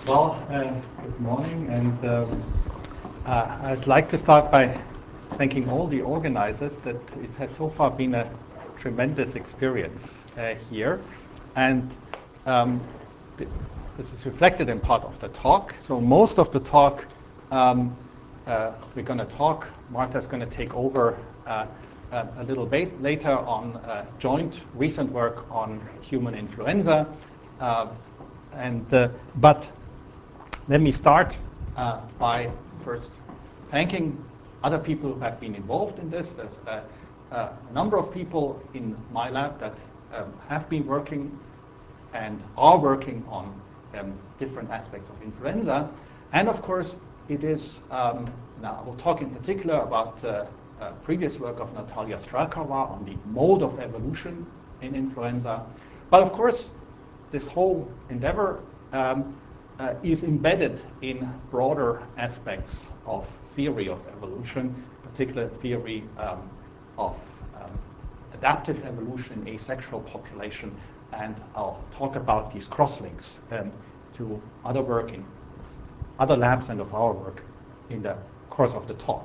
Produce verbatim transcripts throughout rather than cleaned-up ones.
Well, uh, good morning, and um, uh, I'd like to start by thanking all the organizers that it has so far been a tremendous experience uh, here, and um, th this is reflected in part of the talk. So most of the talk um, uh, we're going to talk, Martha's going to take over uh, uh, a little bit later on uh, joint recent work on human influenza, uh, and uh, but let me start uh, by first thanking other people who have been involved in this. There's a, a number of people in my lab that um, have been working and are working on um, different aspects of influenza. And of course, it is, um, now we'll talk in particular about uh, uh, previous work of Natalia Strelkova on the mode of evolution in influenza. But of course, this whole endeavor um, Uh, is embedded in broader aspects of theory of evolution, particular theory um, of um, adaptive evolution in asexual population, and I'll talk about these crosslinks um, to other work in other labs and of our work in the course of the talk.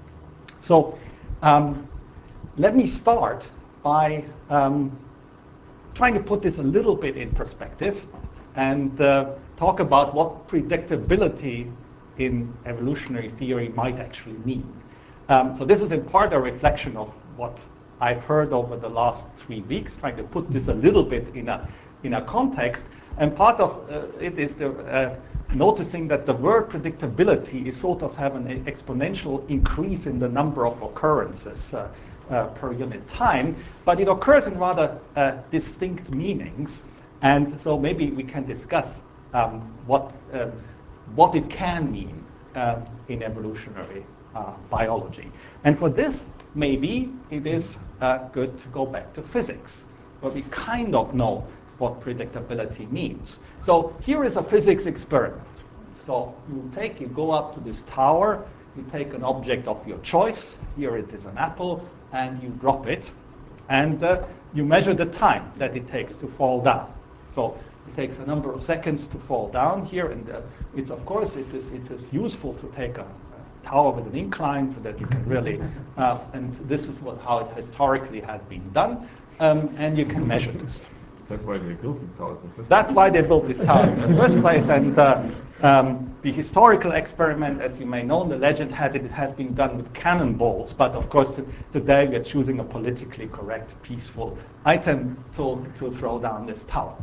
So um, let me start by um, trying to put this a little bit in perspective and uh, talk about what predictability in evolutionary theory might actually mean. Um, so this is in part a reflection of what I've heard over the last three weeks, trying to put this a little bit in a, in a context. And part of uh, it is the, uh, noticing that the word predictability is sort of have an exponential increase in the number of occurrences uh, uh, per unit time, but it occurs in rather uh, distinct meanings. And so maybe we can discuss um, what, uh, what it can mean uh, in evolutionary uh, biology. And for this, maybe it is uh, good to go back to physics, where we kind of know what predictability means. So here is a physics experiment. So you take, you go up to this tower, you take an object of your choice, here it is an apple, and you drop it, and uh, you measure the time that it takes to fall down. So it takes a number of seconds to fall down here, and uh, it's of course it is, it is useful to take a, a tower with an incline so that you can really, uh, and this is what, how it historically has been done, um, and you can measure this. That's why they built these towers. That's why they built these towers in the first place, and uh, um, the historical experiment, as you may know, the legend has it, it has been done with cannonballs, but of course today we are choosing a politically correct, peaceful item to, to throw down this tower.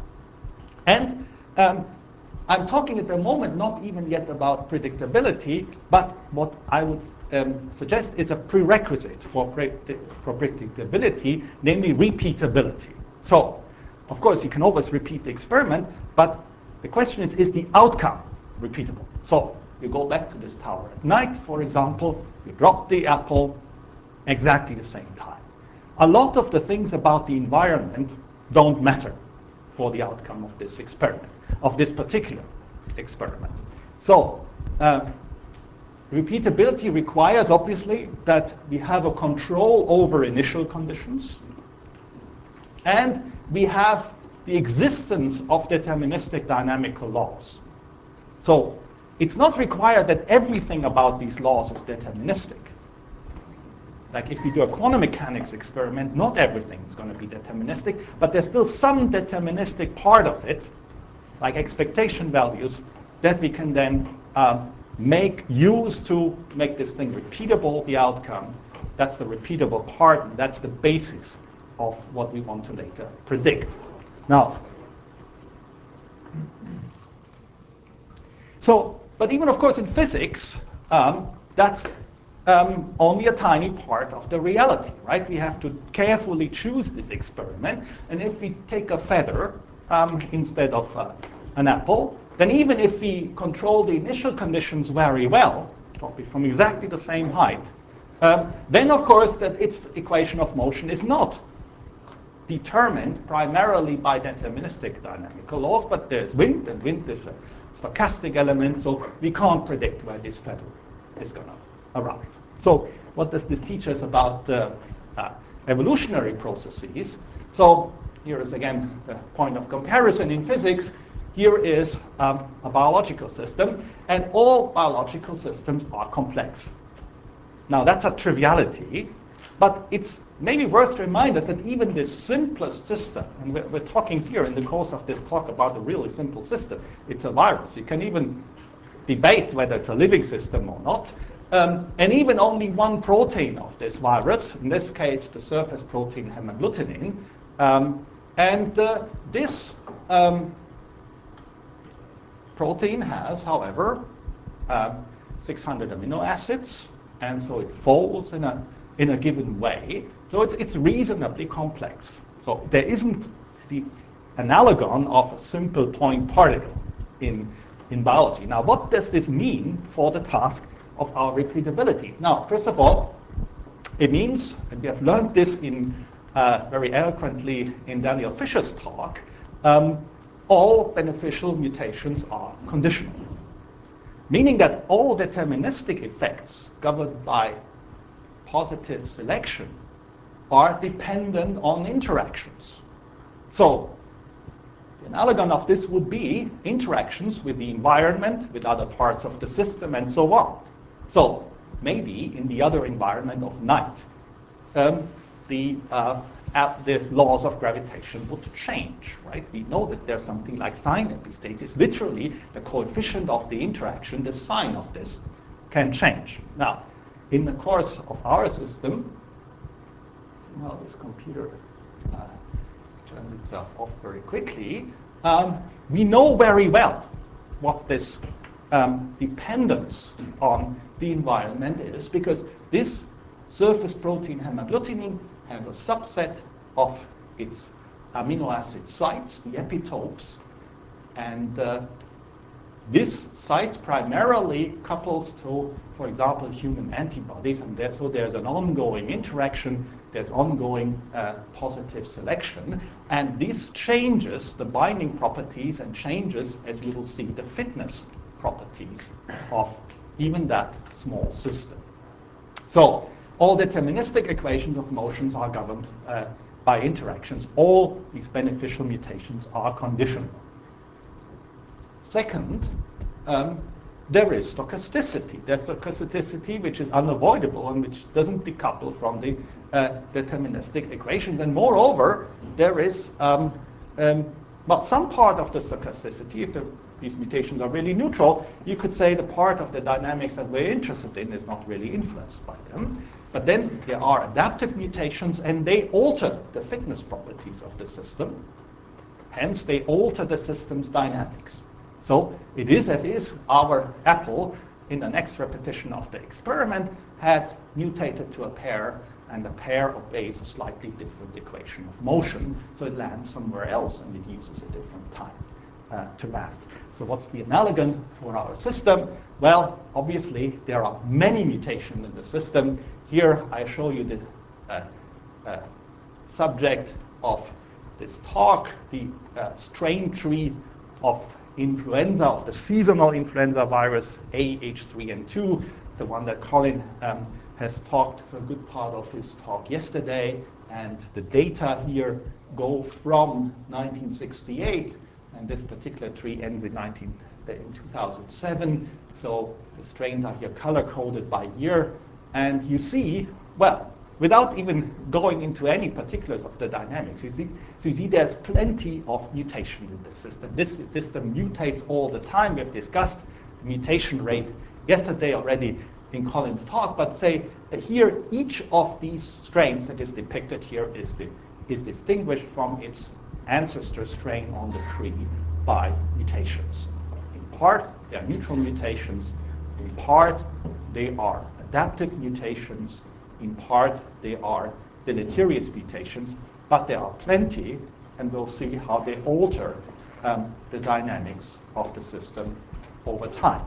And um, I'm talking at the moment not even yet about predictability, but what I would um, suggest is a prerequisite for, pre for predictability, namely repeatability. So, of course, you can always repeat the experiment, but the question is, is the outcome repeatable? So, you go back to this tower at night, for example, you drop the apple, exactly the same time. A lot of the things about the environment don't matter for the outcome of this experiment, of this particular experiment. So, uh, repeatability requires, obviously, that we have a control over initial conditions, and we have the existence of deterministic dynamical laws. So, it's not required that everything about these laws is deterministic. Like if you do a quantum mechanics experiment, not everything is going to be deterministic, but there's still some deterministic part of it, like expectation values, that we can then uh, make use to make this thing repeatable, the outcome. That's the repeatable part, and that's the basis of what we want to later predict. Now, so, but even of course in physics, um, that's Um, only a tiny part of the reality, right? We have to carefully choose this experiment, and if we take a feather um, instead of uh, an apple, then even if we control the initial conditions very well, drop it from exactly the same height, um, then of course that its equation of motion is not determined primarily by deterministic dynamical laws, but there's wind, and wind is a stochastic element, so we can't predict where this feather is going to arrive. So what does this teach us about uh, uh, evolutionary processes? So here is again the point of comparison in physics. here is um, a biological system, and all biological systems are complex. Now, that's a triviality, but it's maybe worth to remind us that even the simplest system, and we're, we're talking here in the course of this talk about a really simple system, it's a virus. You can even debate whether it's a living system or not. Um, and even only one protein of this virus, in this case the surface protein hemagglutinin, um, and uh, this um, protein has, however, um, six hundred amino acids, and so it folds in a, in a given way. So it's, it's reasonably complex. So there isn't the analogon of a simple point particle in, in biology. Now, what does this mean for the task of our repeatability? Now, first of all, it means, and we have learned this in uh, very eloquently in Daniel Fisher's talk, um, all beneficial mutations are conditional. Meaning that all deterministic effects governed by positive selection are dependent on interactions. So the analogon of this would be interactions with the environment, with other parts of the system, and so on. So maybe in the other environment of night, um, the, uh, at the laws of gravitation would change, right? We know that there's something like sign epistasis. Literally, the coefficient of the interaction, the sign of this, can change. Now, in the course of our system, now this computer uh, turns itself off very quickly, um, we know very well what this um, dependence on the environment is, because this surface protein hemagglutinin has a subset of its amino acid sites, the epitopes, and uh, this site primarily couples to, for example, human antibodies, and there, so there's an ongoing interaction, there's ongoing uh, positive selection, and this changes the binding properties and changes, as we will see, the fitness properties of even that small system. So all deterministic equations of motions are governed uh, by interactions. All these beneficial mutations are conditional. Second, um, there is stochasticity. There's stochasticity which is unavoidable and which doesn't decouple from the uh, deterministic equations. And moreover, there is um, um, well, some part of the stochasticity, if the, these mutations are really neutral, you could say the part of the dynamics that we're interested in is not really influenced by them. But then there are adaptive mutations, and they alter the fitness properties of the system. Hence, they alter the system's dynamics. So it is as if our apple, in the next repetition of the experiment, had mutated to a pear, and the pear obeys a slightly different equation of motion, so it lands somewhere else, and it uses a different time uh, to land. So what's the analogon for our system? Well, obviously, there are many mutations in the system. Here, I show you the uh, uh, subject of this talk, the uh, strain tree of influenza, of the seasonal influenza virus A H three N two, the one that Colin um, has talked for a good part of his talk yesterday. And the data here go from nineteen sixty-eight, and this particular tree ends in, nineteen, in two thousand seven. So the strains are here color-coded by year. And you see, well, without even going into any particulars of the dynamics, you see, so you see there's plenty of mutation in the system. This system mutates all the time. We have discussed the mutation rate yesterday already in Colin's talk, but say that here each of these strains that is depicted here is, the, is distinguished from its ancestor strain on the tree by mutations. In part, they are neutral mutations. In part, they are adaptive mutations. In part, they are deleterious mutations, but there are plenty, and we'll see how they alter um, the dynamics of the system over time.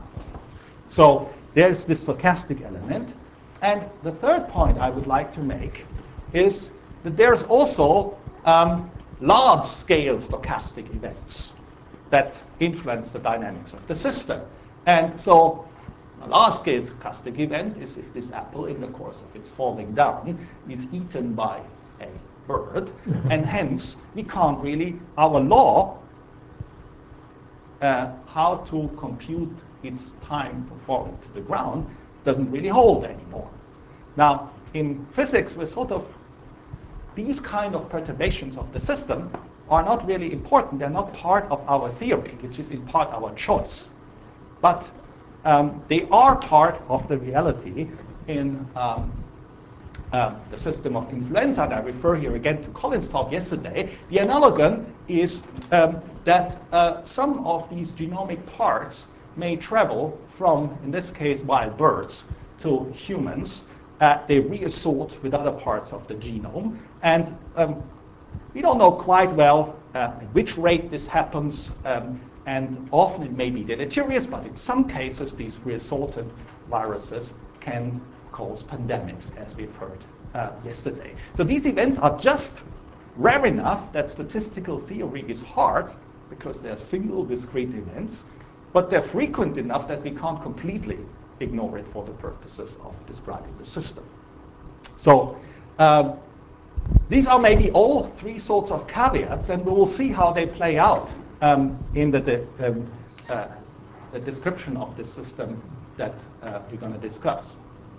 So there's this stochastic element. And the third point I would like to make is that there's also um, large-scale stochastic events that influence the dynamics of the system. And so a large-scale stochastic event is if this apple, in the course of its falling down, is eaten by a bird, and hence we can't really, our law uh, how to compute its time for falling to the ground doesn't really hold anymore. Now, in physics, we're sort of, these kind of perturbations of the system are not really important. They're not part of our theory, which is in part our choice. But um, they are part of the reality in um, um, the system of influenza. And I refer here again to Colin's talk yesterday. The analogon is um, that uh, some of these genomic parts may travel from, in this case, wild birds to humans. Uh, they reassort with other parts of the genome. And um, we don't know quite well uh, at which rate this happens. Um, and often it may be deleterious, but in some cases, these reassorted viruses can cause pandemics, as we've heard uh, yesterday. So these events are just rare enough that statistical theory is hard, because they're single discrete events, but they're frequent enough that we can't completely ignore it for the purposes of describing the system. So um, these are maybe all three sorts of caveats, and we will see how they play out um, in the, de um, uh, the description of this system that uh, we're going to discuss.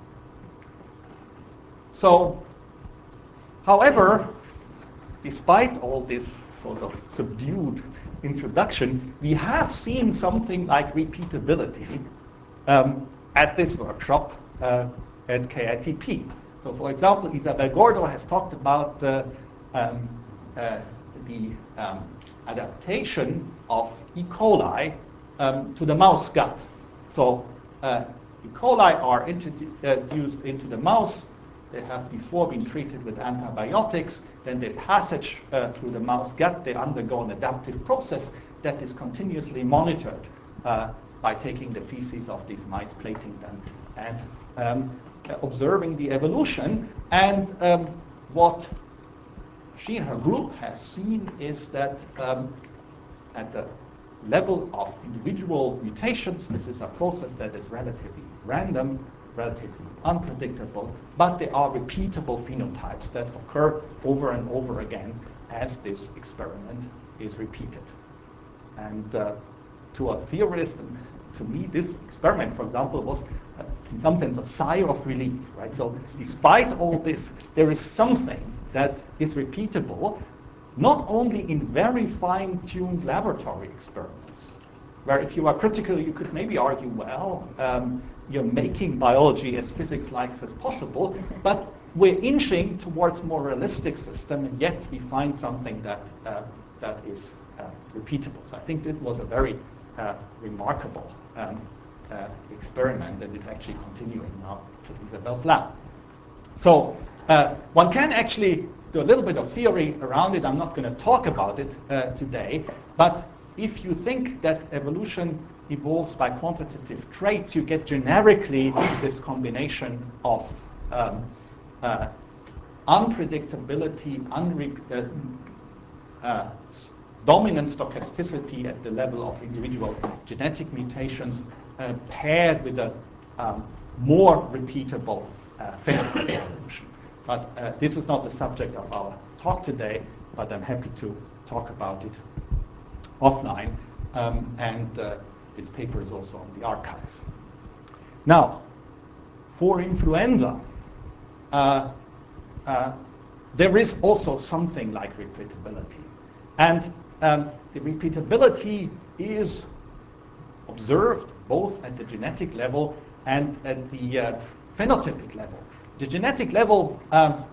So, however, despite all this sort of subdued introduction, we have seen something like repeatability um, at this workshop uh, at K I T P. So, for example, Isabel Gordo has talked about uh, um, uh, the um, adaptation of E. coli um, to the mouse gut. So, uh, E. coli are introduced into the mouse. They have before been treated with antibiotics. Then they passage uh, through the mouse gut. They undergo an adaptive process that is continuously monitored uh, by taking the feces of these mice, plating them, and um, observing the evolution. And um, what she and her group has seen is that um, at the level of individual mutations, this is a process that is relatively random, relatively unpredictable, but there are repeatable phenotypes that occur over and over again as this experiment is repeated. And uh, to a theorist, and to me, this experiment, for example, was uh, in some sense a sigh of relief, right? So despite all this, there is something that is repeatable, not only in very fine-tuned laboratory experiments, where if you are critical, you could maybe argue, well, um, you're making biology as physics-like as possible, but we're inching towards more realistic system, and yet we find something that, uh, that is uh, repeatable. So I think this was a very uh, remarkable um, uh, experiment, and it's actually continuing now at Isabel's lab. So uh, one can actually do a little bit of theory around it. I'm not going to talk about it uh, today, but if you think that evolution evolves by quantitative traits, you get generically this combination of um, uh, unpredictability, unre uh, uh, dominant stochasticity at the level of individual genetic mutations, uh, paired with a um, more repeatable uh, phenotype evolution. But uh, this is not the subject of our talk today, but I'm happy to talk about it offline. Um, and uh, this paper is also on the archive. Now, for influenza, uh, uh, there is also something like repeatability. And um, the repeatability is observed both at the genetic level and at the uh, phenotypic level. The genetic level, um,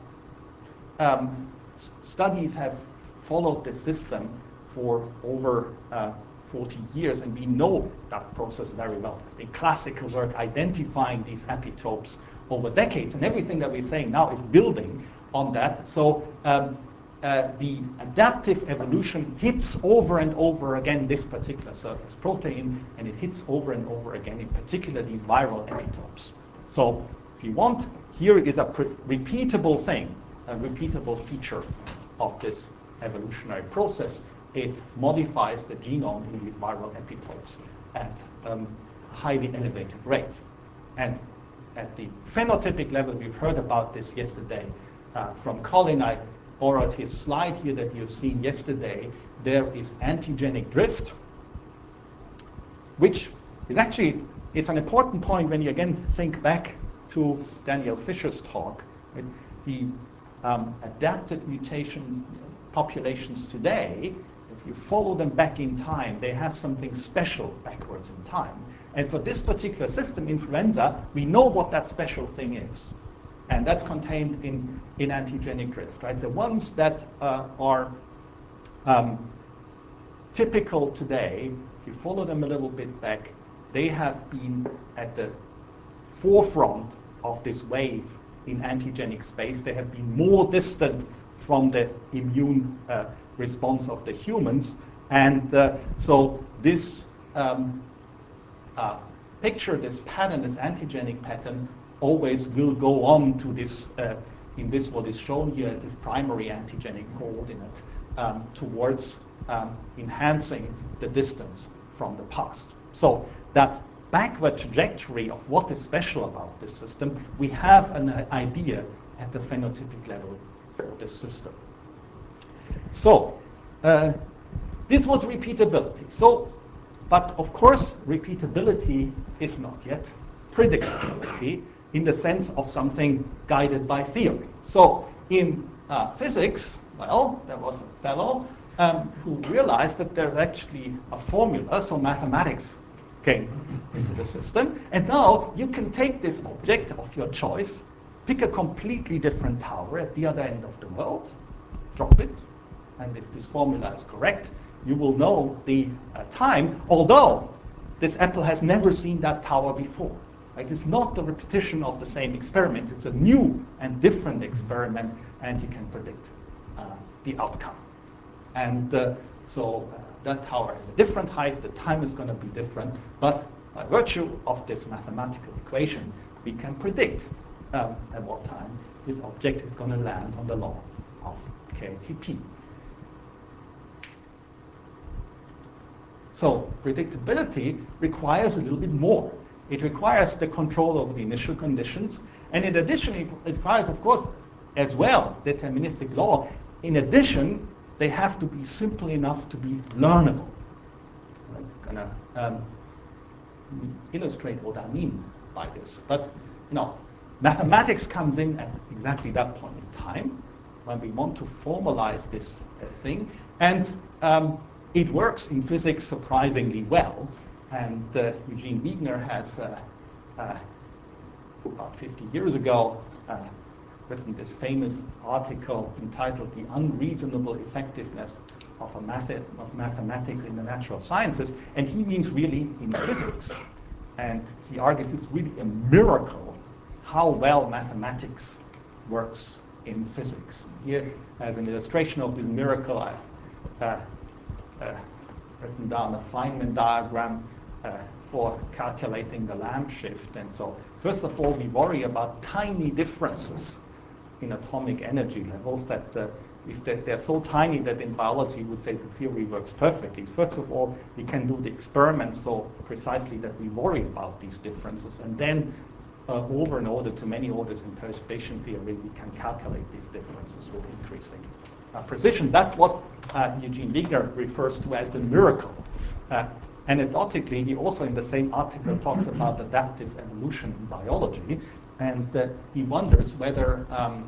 um, studies have followed the system for over uh, forty years, and we know that process very well. There's been classical work identifying these epitopes over decades, and everything that we're saying now is building on that. So um, uh, the adaptive evolution hits over and over again this particular surface protein, and it hits over and over again, in particular, these viral epitopes. So if you want, here is a repeatable thing, a repeatable feature of this evolutionary process. It modifies the genome in these viral epitopes at um, a highly elevated rate. And at the phenotypic level, we've heard about this yesterday uh, from Colin. I borrowed his slide here that you've seen yesterday. There is antigenic drift. which is actually, it's an important point when you again think back to Daniel Fisher's talk. Right? The um, adapted mutation populations today, if you follow them back in time, they have something special backwards in time. And for this particular system, influenza, we know what that special thing is. And that's contained in, in antigenic drift, right? The ones that uh, are um, typical today, if you follow them a little bit back, they have been at the forefront of this wave in antigenic space. They have been more distant from the immune uh, response of the humans. And uh, so this um, uh, picture, this pattern, this antigenic pattern, always will go on to this, uh, in this what is shown here, this primary antigenic coordinate um, towards um, enhancing the distance from the past. So that backward trajectory of what is special about this system, we have an idea at the phenotypic level for this system. So uh, this was repeatability. So, but of course, repeatability is not yet predictability in the sense of something guided by theory. So in uh, physics, well, there was a fellow um, who realized that there's actually a formula, so mathematics came into the system, and now you can take this object of your choice, pick a completely different tower at the other end of the world, drop it, and if this formula is correct, you will know the uh, time, although this apple has never seen that tower before. Right? It's not the repetition of the same experiments. It's a new and different experiment, and you can predict uh, the outcome. And uh, so uh, that tower has a different height. The time is going to be different. But by virtue of this mathematical equation, we can predict um, at what time this object is going to land on the law of K T P. So predictability requires a little bit more. It requires the control over the initial conditions. And in addition, it requires, of course, as well, deterministic law. In addition, they have to be simple enough to be learnable. I'm going to um, illustrate what I mean by this. But you know, mathematics comes in at exactly that point in time when we want to formalize this uh, thing. And um, it works in physics surprisingly well. And uh, Eugene Wigner has, uh, uh, about fifty years ago, uh, written this famous article entitled The Unreasonable Effectiveness of, a method of Mathematics in the Natural Sciences. And he means really in physics. And he argues it's really a miracle how well mathematics works in physics. Here, as an illustration of this miracle, I've uh, uh, written down a Feynman diagram uh, for calculating the lamp shift. And so, first of all, we worry about tiny differences in atomic energy levels that uh, if they're, they're so tiny that in biology you would say the theory works perfectly. First of all, we can do the experiments so precisely that we worry about these differences. And then uh, over and order to many orders in perturbation theory, we can calculate these differences with increasing uh, precision. That's what uh, Eugene Wigner refers to as the miracle. Uh, anecdotically, he also in the same article talks about adaptive evolution in biology, and uh, he wonders whether um,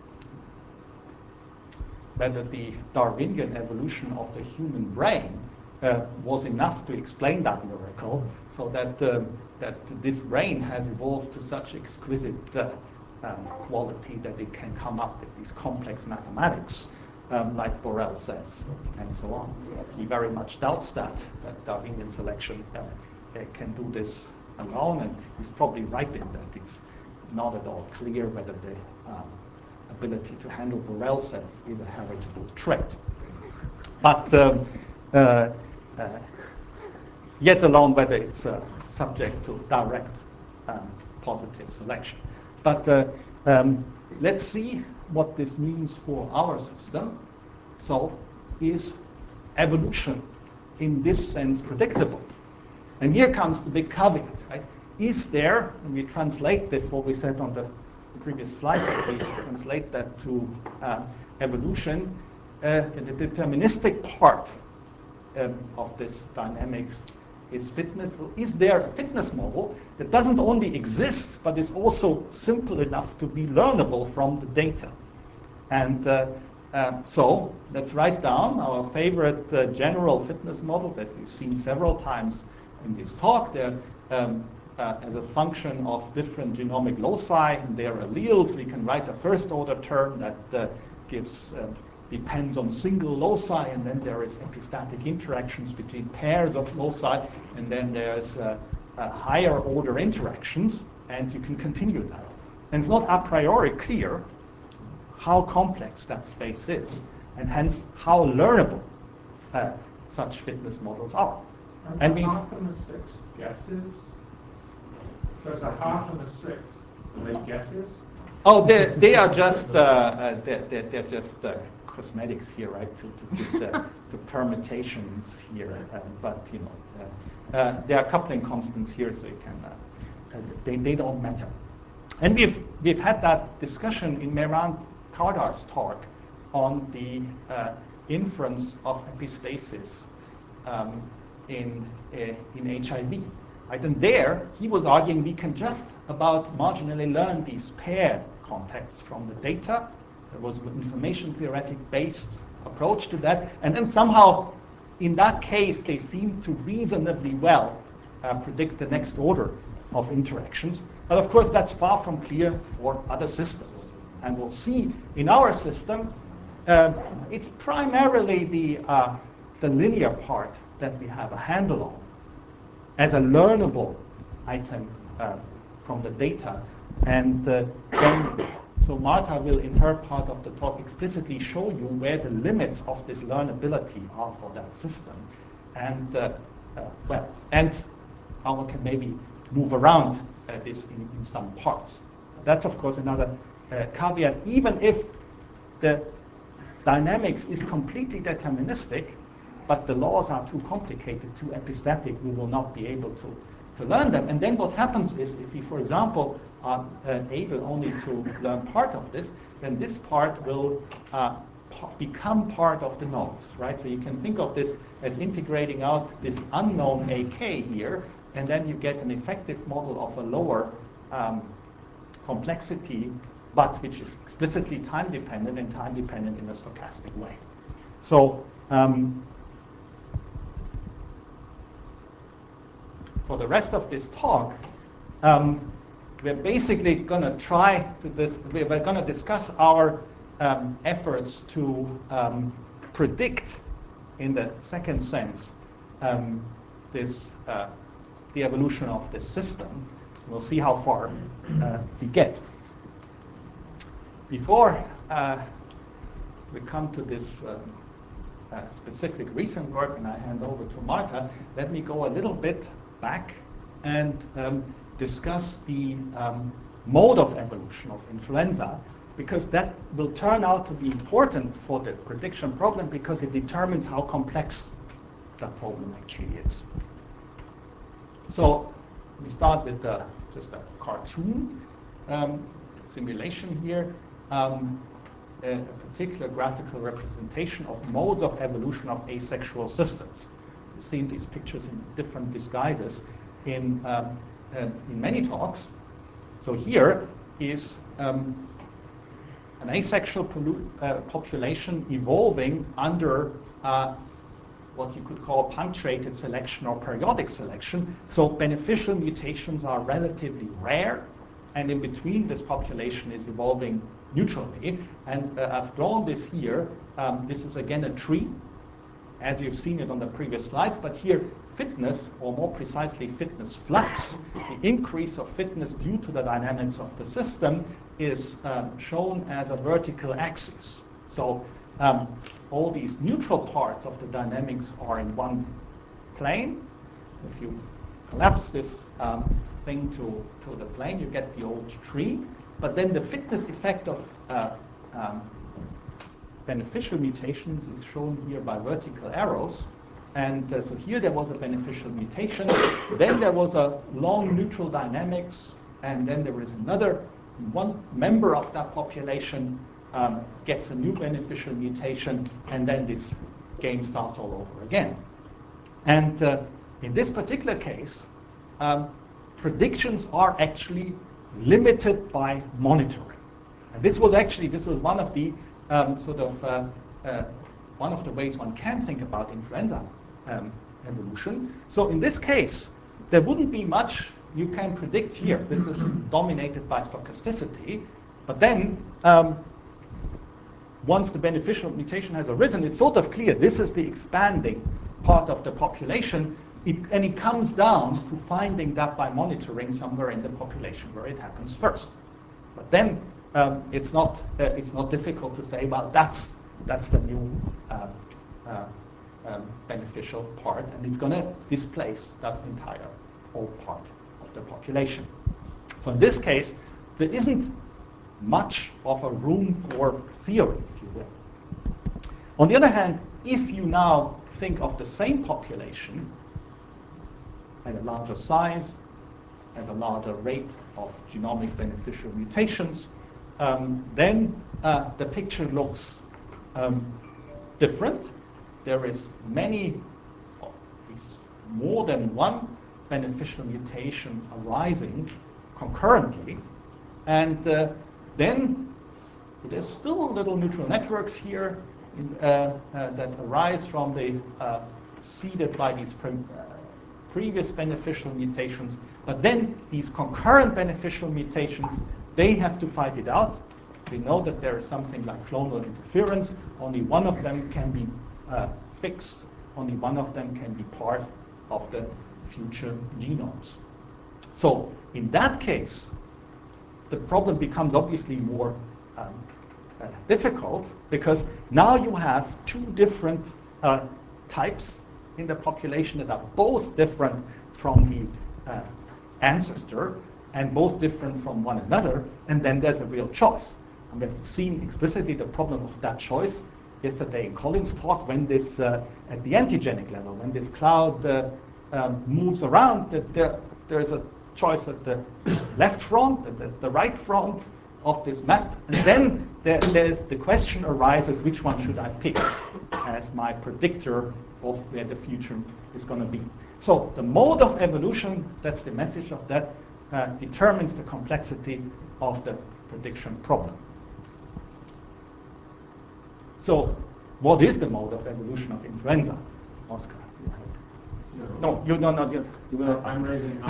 whether the Darwinian evolution of the human brain uh, was enough to explain that miracle, so that uh, that this brain has evolved to such exquisite uh, um, quality that it can come up with these complex mathematics, um, like Borel says, and so on. He very much doubts that that Darwinian selection uh, uh, can do this alone, and he's probably right in that it's not at all clear whether the um, ability to handle Borel sets is a heritable trait. But um, uh, uh, yet alone whether it's uh, subject to direct um, positive selection. But uh, um, let's see what this means for our system. So is evolution in this sense predictable? And here comes the big caveat, right? Is there, and we translate this, what we said on the previous slide, we translate that to uh, evolution, uh, the, the deterministic part um, of this dynamics is fitness, is there a fitness model that doesn't only exist, but is also simple enough to be learnable from the data? And uh, uh, so let's write down our favorite uh, general fitness model that we've seen several times in this talk. There, um, uh, as a function of different genomic loci and their alleles, we can write a first order term that uh, gives uh, depends on single loci, and then there is epistatic interactions between pairs of loci, and then there's uh, uh, higher order interactions, and you can continue that. And it's not a priori clear how complex that space is, and hence how learnable uh, such fitness models are. And, and the we've half and the six guesses. There's a half and a six. Are they guesses? Oh, they they are just uh, uh, they're, they're, they're just uh, cosmetics here, right? To, to give the, the permutations here, uh, but you know, uh, uh, there are coupling constants here, so you can uh, uh, they they don't matter. And we've we've had that discussion in Mehran Kardar's talk on the uh, inference of epistasis um, in uh, in H I V. Right? And there, he was arguing we can just about marginally learn these pair contacts from the data. There was an information theoretic based approach to that. And then somehow, in that case, they seem to reasonably well uh, predict the next order of interactions. But of course, that's far from clear for other systems. And we'll see in our system, uh, it's primarily the, uh, the linear part that we have a handle on as a learnable item uh, from the data. And uh, then, so Marta will, in her part of the talk, explicitly show you where the limits of this learnability are for that system. And, uh, uh, well, and how one can maybe move around uh, this in, in some parts. That's, of course, another uh, caveat. Even if the dynamics is completely deterministic, but the laws are too complicated, too epistatic, we will not be able to, to learn them. And then what happens is, if we, for example, are uh, able only to learn part of this, then this part will uh, p- become part of the nodes, right? So you can think of this as integrating out this unknown A K here, and then you get an effective model of a lower um, complexity, but which is explicitly time-dependent and time-dependent in a stochastic way. So um, for the rest of this talk, um, we're basically going to try to this, we're going to discuss our um, efforts to um, predict, in the second sense, um, this uh, the evolution of this system. We'll see how far uh, we get. Before uh, we come to this uh, uh, specific recent work, and I hand over to Marta, let me go a little bit back and um, discuss the um, mode of evolution of influenza, because that will turn out to be important for the prediction problem, because it determines how complex that problem actually is. So we start with uh, just a cartoon um, simulation here, um, a, a particular graphical representation of modes of evolution of asexual systems. You've seen these pictures in different disguises in, um, uh, in many talks. So here is um, an asexual pollu- uh, population evolving under uh, what you could call punctuated selection or periodic selection. So beneficial mutations are relatively rare, and in between this population is evolving neutrally. And uh, I've drawn this here. Um, this is again a tree, as you've seen it on the previous slides, but here fitness, or more precisely fitness flux, the increase of fitness due to the dynamics of the system, is um, shown as a vertical axis. So um, all these neutral parts of the dynamics are in one plane. If you collapse this um, thing to, to the plane, you get the old tree. But then the fitness effect of uh, um, beneficial mutations is shown here by vertical arrows. And uh, so here there was a beneficial mutation. Then there was a long neutral dynamics. And then there is another, one member of that population um, gets a new beneficial mutation. And then this game starts all over again. And uh, in this particular case, um, predictions are actually limited by monitoring. And this was actually, this was one of the um, sort of, uh, uh, one of the ways one can think about influenza um, evolution. So in this case, there wouldn't be much you can predict here. This is dominated by stochasticity. But then, um, once the beneficial mutation has arisen, it's sort of clear this is the expanding part of the population. It, and it comes down to finding that by monitoring somewhere in the population where it happens first. But then um, it's not uh, it's not difficult to say, well, that's that's the new uh, uh, um, beneficial part, and it's going to displace that entire old part of the population. So in this case, there isn't much of a room for theory, if you will. On the other hand, if you now think of the same population at a larger size, at a larger rate of genomic beneficial mutations, um, then uh, the picture looks um, different. There is many, or at least more than one beneficial mutation arising concurrently, and uh, then there's still little neutral networks here in, uh, uh, that arise from the uh, seeded by these prim uh, previous beneficial mutations, but then these concurrent beneficial mutations, they have to fight it out. We know that there is something like clonal interference. Only one of them can be uh, fixed. Only one of them can be part of the future genomes. So in that case, the problem becomes obviously more um, uh, difficult, because now you have two different uh, types in the population that are both different from the uh, ancestor and both different from one another, and then there's a real choice. And we've seen explicitly the problem of that choice yesterday in Colin's talk, when this, uh, at the antigenic level, when this cloud uh, um, moves around, that there, there's a choice at the left front and at the right front of this map, and then there, there's, the question arises, which one should I pick as my predictor of where the future is going to be. So the mode of evolution, that's the message of that, uh, determines the complexity of the prediction problem. So what is the mode of evolution of influenza? Oscar, you have. No, you no, not yet. You will. I'm raising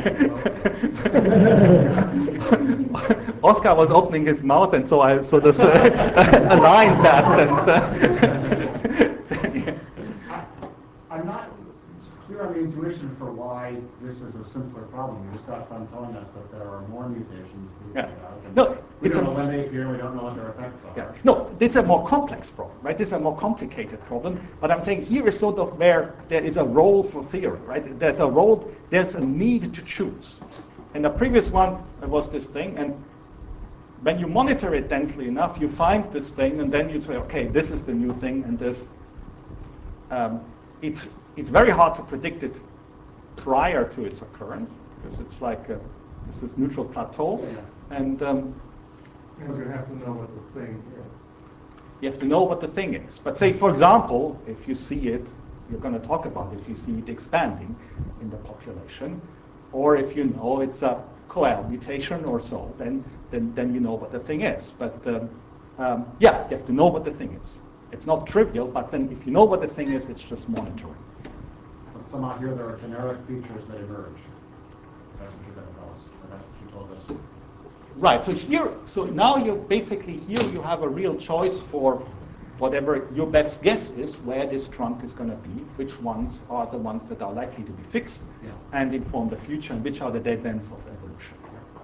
Oscar was opening his mouth, and so I sort of uh, aligned that. And, uh, yeah. I, I'm not clear on the intuition for why this is a simpler problem. You just got done telling us that there are more mutations. Yeah. Out, No, we it's don't a, know when they appear. We don't know what their effects are. Yeah. No, it's a more complex problem, right? This is a more complicated problem. But I'm saying here is sort of where there is a role for theory, right? There's a role, there's a need to choose. And the previous one was this thing, and when you monitor it densely enough, you find this thing, and then you say, okay, this is the new thing, and this. Um, it's it's very hard to predict it prior to its occurrence, because it's like a, this is neutral plateau, Yeah. and. Um, And you have to know what the thing is. You have to know what the thing is. But say, for example, if you see it, you're going to talk about it, if you see it expanding in the population, or if you know it's a coal mutation or so, then, then, then you know what the thing is. But um, um, yeah, you have to know what the thing is. It's not trivial, but then if you know what the thing is, it's just monitoring. But somehow here there are generic features that emerge. That's what you're going to tell us. Or that's what you told us. Right, so here, so now you basically, here you have a real choice for whatever your best guess is, where this trunk is going to be, which ones are the ones that are likely to be fixed, Yeah. and inform the future, and which are the dead ends of evolution.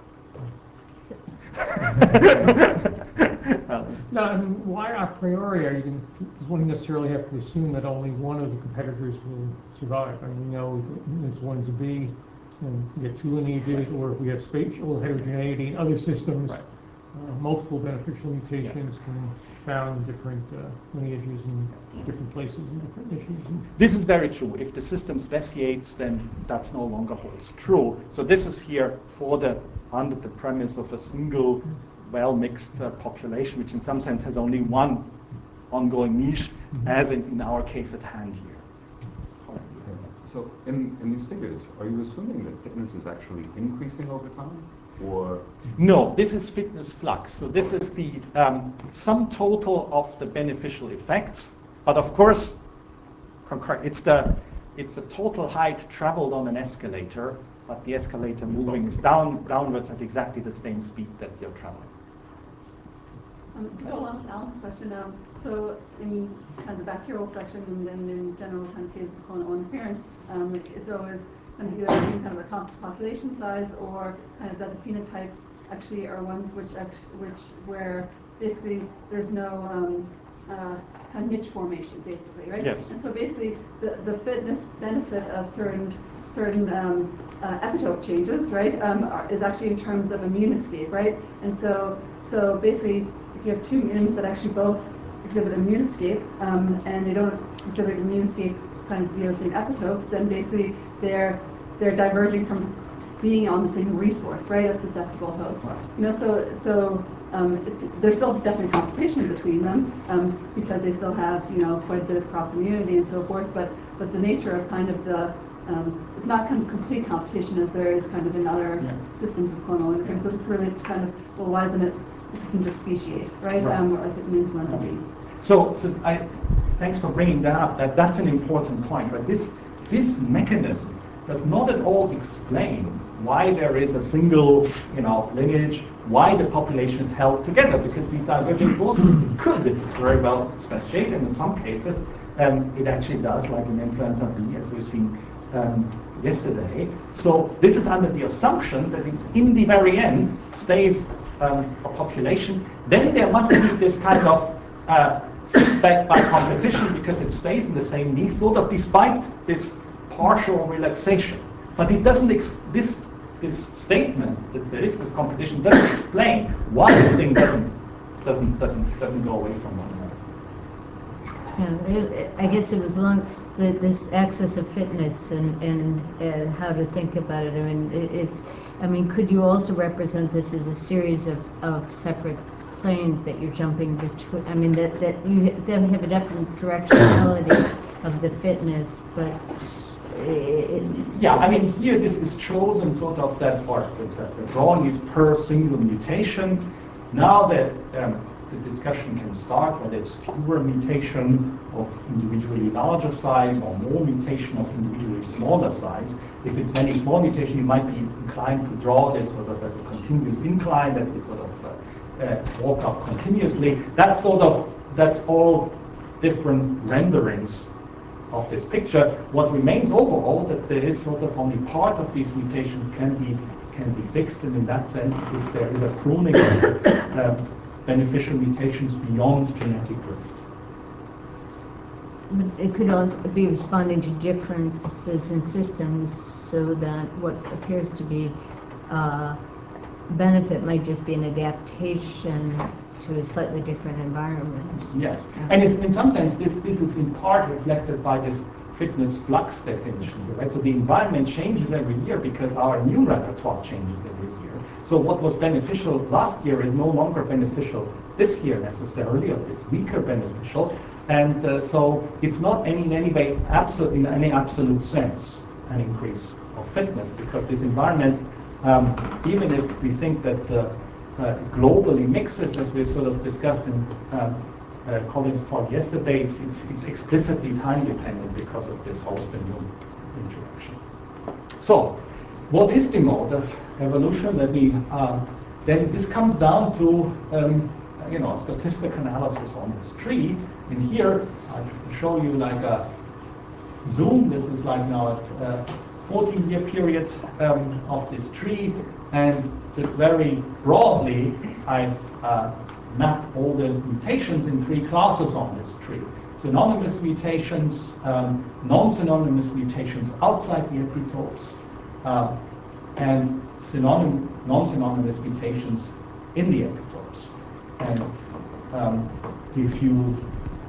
No, I mean, why a priori are you going to, because one necessarily have to assume that only one of the competitors will survive. I mean, we know with influenza B, and we get two lineages, or if we have spatial heterogeneity in other systems, Right. uh, multiple beneficial mutations yeah. can be found in different uh, lineages in different places and different issues. This is very true. If the system speciates, then that's no longer holds true. So this is here for the under the premise of a single well-mixed uh, population, which in some sense has only one ongoing niche, mm-hmm. as in, in our case at hand here. So in, in these figures, are you assuming that fitness is actually increasing over time? Or No, this is fitness flux. So this is the um, sum total of the beneficial effects. But of course, concur- it's the it's the total height traveled on an escalator, but the escalator moving is down downwards at exactly the same speed that you're traveling. Um, to go along with Alan's question, um, so in kind of the bacterial section and then in general kind of cases of clonal interference, um, it's always kind of either being kind of a constant population size or kind of that the phenotypes actually are ones which act- which where basically there's no um, uh, kind of niche formation, basically, right? Yes. And so basically the, the fitness benefit of certain certain um, uh, epitope changes, right, um, are, is actually in terms of immune escape, right? And so so basically, if you have two mutants that actually both exhibit immune escape, um, and they don't exhibit immune escape kind of via the same epitopes, then basically they're they're diverging from being on the same resource, right, of susceptible hosts. Right. You know, so so um, it's, there's still definitely competition between them um, because they still have, you know, quite a bit of cross immunity and so forth. But but the nature of kind of the um, it's not kind of complete competition as there is kind of in other Yeah. systems of clonal interference. So this really is kind of, well, why isn't it the system just speciate, right? Right. Um, or like an influenza B. So, so I, thanks for bringing that up. That, that's an important point. Right? This, this mechanism does not at all explain why there is a single, you know, lineage, why the population is held together, because these diverging forces could very well speciate, and in some cases, um, it actually does, like in influenza B, as we've seen um, yesterday. So this is under the assumption that in, in the very end stays um, a population. Then there must be this kind of uh, feedback by competition, because it stays in the same niche, sort of despite this partial relaxation. But it doesn't, ex- this, this statement that there is this competition doesn't explain why the thing doesn't, doesn't, doesn't, doesn't go away from one another. Yeah, it- I guess it was long, the- this axis of fitness and, and uh, how to think about it. I mean, it- it's, I mean, could you also represent this as a series of, of separate planes that you're jumping between? I mean, that, that you then have a different directionality of the fitness, but it, Yeah, I mean, here this is chosen sort of that, or the, the, the drawing is per single mutation. Now that um, the discussion can start whether it's fewer mutation of individually larger size or more mutation of individually smaller size. If it's many small mutation, you might be inclined to draw this sort of as a continuous incline that we sort of uh, uh, walk up continuously. That's sort of, that's all different renderings of this picture. What remains overall, that there is sort of only part of these mutations can be can be fixed, and in that sense, it's, there is a pruning of uh, beneficial mutations beyond genetic drift. but it could also be responding to differences in systems, so that what appears to be uh, benefit might just be an adaptation to a slightly different environment. Yes, and it's, in some sense, this, this is in part reflected by this fitness flux definition here, right? So the environment changes every year because our immune repertoire changes every year. So what was beneficial last year is no longer beneficial this year necessarily, or is weaker beneficial. And uh, so it's not any, in any way, absolute, in any absolute sense, an increase of fitness, because this environment, um, even if we think that uh, uh, globally mixes, as we sort of discussed in um, Uh, Colin's talk yesterday, it's, it's, it's explicitly time dependent because of this host immune interaction. So, what is the mode of evolution? That we uh, then this comes down to um, you know statistic analysis on this tree. And here I show you like a zoom. This is like now at uh, fourteen year period um, of this tree, and just very broadly I. Uh, map all the mutations in three classes on this tree. Synonymous mutations, um, non-synonymous mutations outside the epitopes, uh, and synonym, non-synonymous mutations in the epitopes. And um, if you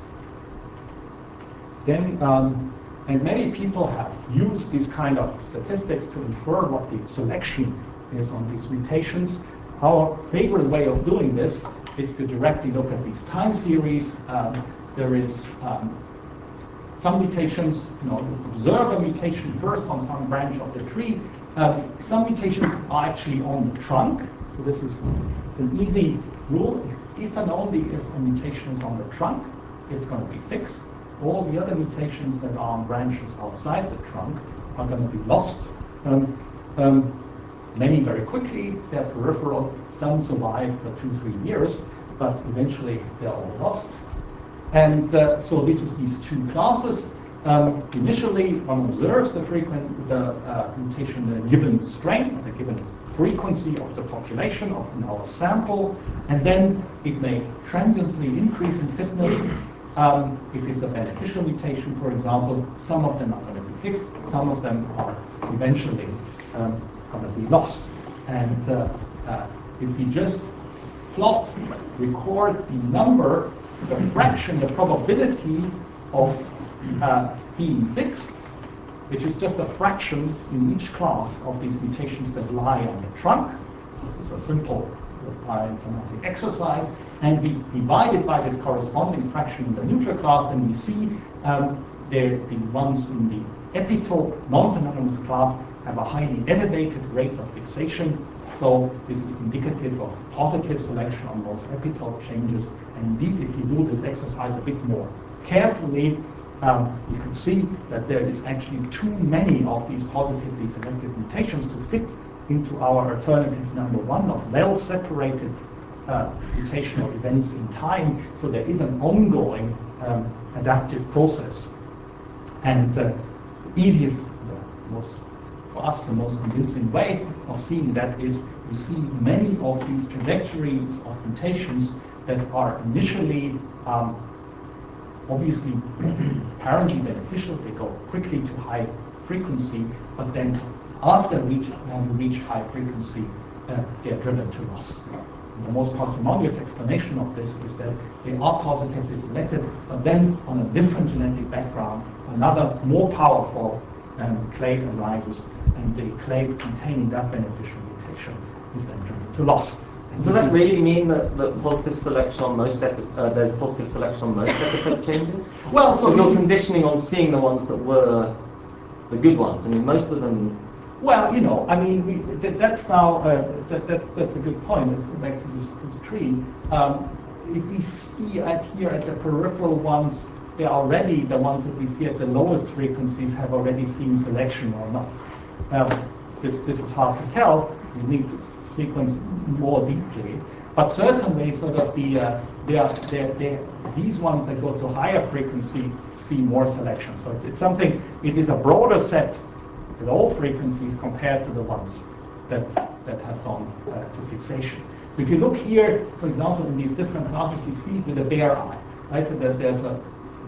then, um, and many people have used these kind of statistics to infer what the selection is on these mutations. Our favorite way of doing this is to directly look at these time series. Um, there is um, some mutations, you know, you observe a mutation first on some branch of the tree. Uh, some mutations are actually on the trunk. So this is it's an easy rule. If and only if a mutation is on the trunk, it's going to be fixed. All the other mutations that are on branches outside the trunk are going to be lost. Um, um, many very quickly, they're peripheral. Some survive for two, three years, but eventually they're all lost. And uh, so this is these two classes. Um, initially, one observes the frequent the uh, mutation in a given strain, a given frequency of the population of in our sample, and then it may transiently increase in fitness. Um, if it's a beneficial mutation, for example, some of them are going to be fixed, some of them are eventually um, going to be lost. And uh, uh, if we just plot, record the number, the fraction, the probability of uh, being fixed, which is just a fraction in each class of these mutations that lie on the trunk. This is a simple bioinformatic exercise, and we divide it by this corresponding fraction in the neutral class, and we see um, the, the ones in the epitope non-synonymous class have a highly elevated rate of fixation. So this is indicative of positive selection on most epitope changes. And indeed, if you do this exercise a bit more carefully, um, you can see that there is actually too many of these positively selected mutations to fit into our alternative number one of well-separated uh, mutational events in time. So there is an ongoing um, adaptive process. And uh, the easiest, the most, for us, the most convincing way of seeing that is you see many of these trajectories of mutations that are initially um, obviously apparently beneficial. They go quickly to high frequency, but then after reach, when we reach high frequency, uh, they are driven to loss. And the most parsimonious explanation of this is that they are positively selected, but then on a different genetic background, another more powerful um, clade arises, and the clade containing that beneficial mutation is then driven to loss. And Does that really mean that, that positive selection on most epi uh, there's positive selection on most epitope changes? Well, so you're conditioning on seeing the ones that were the good ones. I mean, most of them. Well, you know, I mean, we, that, that's now uh, that, that's that's a good point. Let's go back to this, this tree. Um, if we see at here at the peripheral ones, they're already the ones that we see at the lowest frequencies have already seen selection or not. Um, this this is hard to tell. We need to sequence more deeply, but certainly, sort of the uh, they are they're, they're, these ones that go to higher frequency see more selection. So it's, it's something. It is a broader set at all frequencies compared to the ones that that have gone uh, to fixation. So if you look here, for example, in these different classes, you see with a bare eye, right? That there's a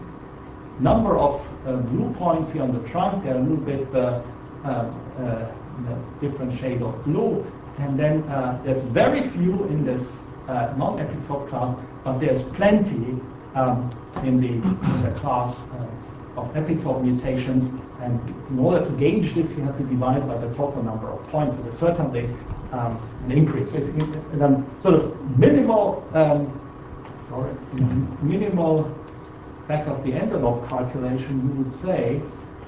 number of uh, blue points here on the trunk. They're a little bit uh, uh, uh, different shade of blue, and then uh, there's very few in this uh, non-epitope class, but there's plenty um, in the in the class uh, of epitope mutations. And in order to gauge this, you have to divide by the total number of points. So there's certainly um, an increase. So if you, in a sort of minimal, um, sorry, minimal back of the envelope calculation, you would say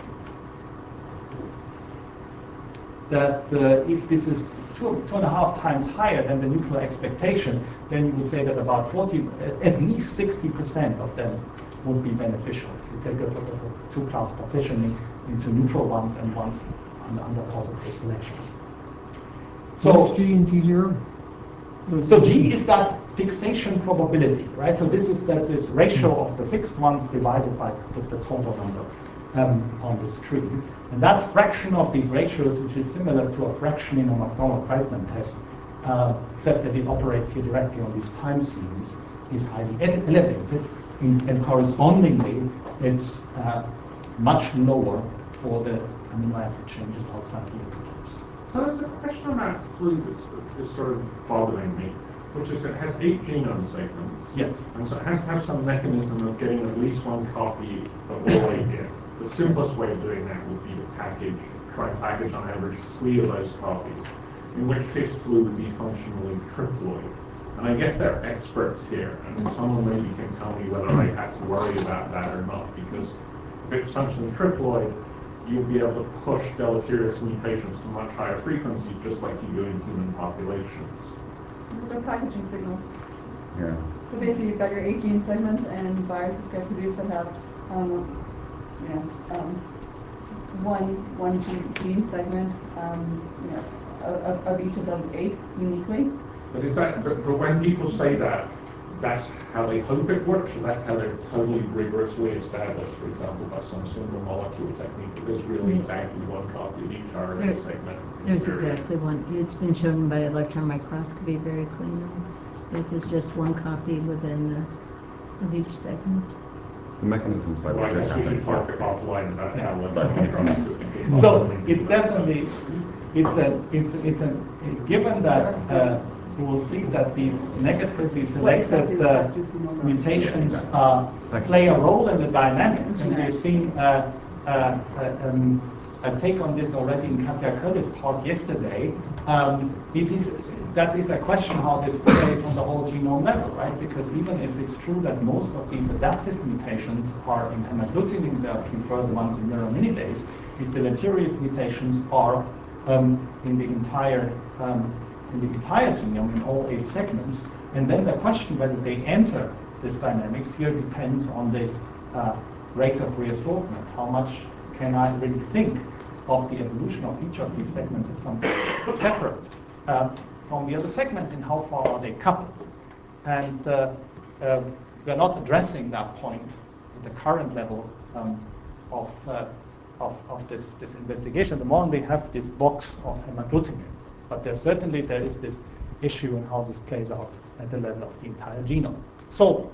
that uh, if this is two, two and a half times higher than the neutral expectation, then you would say that about forty, at least sixty percent of them would be beneficial. You take a sort of a two-class partitioning into neutral ones and ones under, under positive selection. So what's G and G zero? So G is that fixation probability, right? So this is that this ratio of the fixed ones divided by the, the total number um, on this tree. And that fraction of these ratios, which is similar to a fraction in a McDonald-Kreitman test, uh, except that it operates here directly on these time series, is highly elevated. And, and correspondingly, it's uh, much lower for the amino acid changes outside the epitopes. So there's a question about flu that's is sort of bothering me, which is it has eight genome segments. Yes. And so it has to have some mechanism of getting at least one copy of all eight in. The simplest way of doing that would be to package, try and package on average three of those copies, in which case flu would be functionally triploid. And I guess they're experts here, and someone maybe can tell me whether I have to worry about that or not, because if it's functionally triploid, you'll be able to push deleterious mutations to much higher frequencies, just like you do in human populations. They're packaging signals. Yeah. So basically, you've got your eight gene segment, and viruses get produced that have, um, you know, um, one one gene, gene segment, um, you know, of, of each of those eight uniquely. But is that? But, but when people say that, that's how they hope it works, or that's how they're totally rigorously established, for example, by some single molecule technique. There's really exactly one copy of each R N A There- segment. There's Period. exactly one. It's been shown by electron microscopy very cleanly. That there's just one copy within the, of each segment. The mechanisms by Well, I which guess it we should talk happens. offline about how one Yeah. So it's definitely, it's a, it's, it's a, given that uh, you will see that these negatively selected uh, mutations uh, play a role in the dynamics, and we've seen uh, uh, uh, um, a take on this already in Katja Köhle's talk yesterday. Um, it is, that is a question how this plays on the whole genome level, right? Because even if it's true that most of these adaptive mutations are in hemagglutinin, there are a few further ones in neuraminidase, these deleterious mutations are um, in the entire um, in the entire genome, in all eight segments. And then the question whether they enter this dynamics here depends on the uh, rate of reassortment. How much can I really think of the evolution of each of these segments as something separate uh, from the other segments, and how far are they coupled? And uh, uh, we're not addressing that point at the current level um, of, uh, of, of this, this investigation. The moment we have this box of hemagglutinin, but there certainly there is this issue in how this plays out at the level of the entire genome. So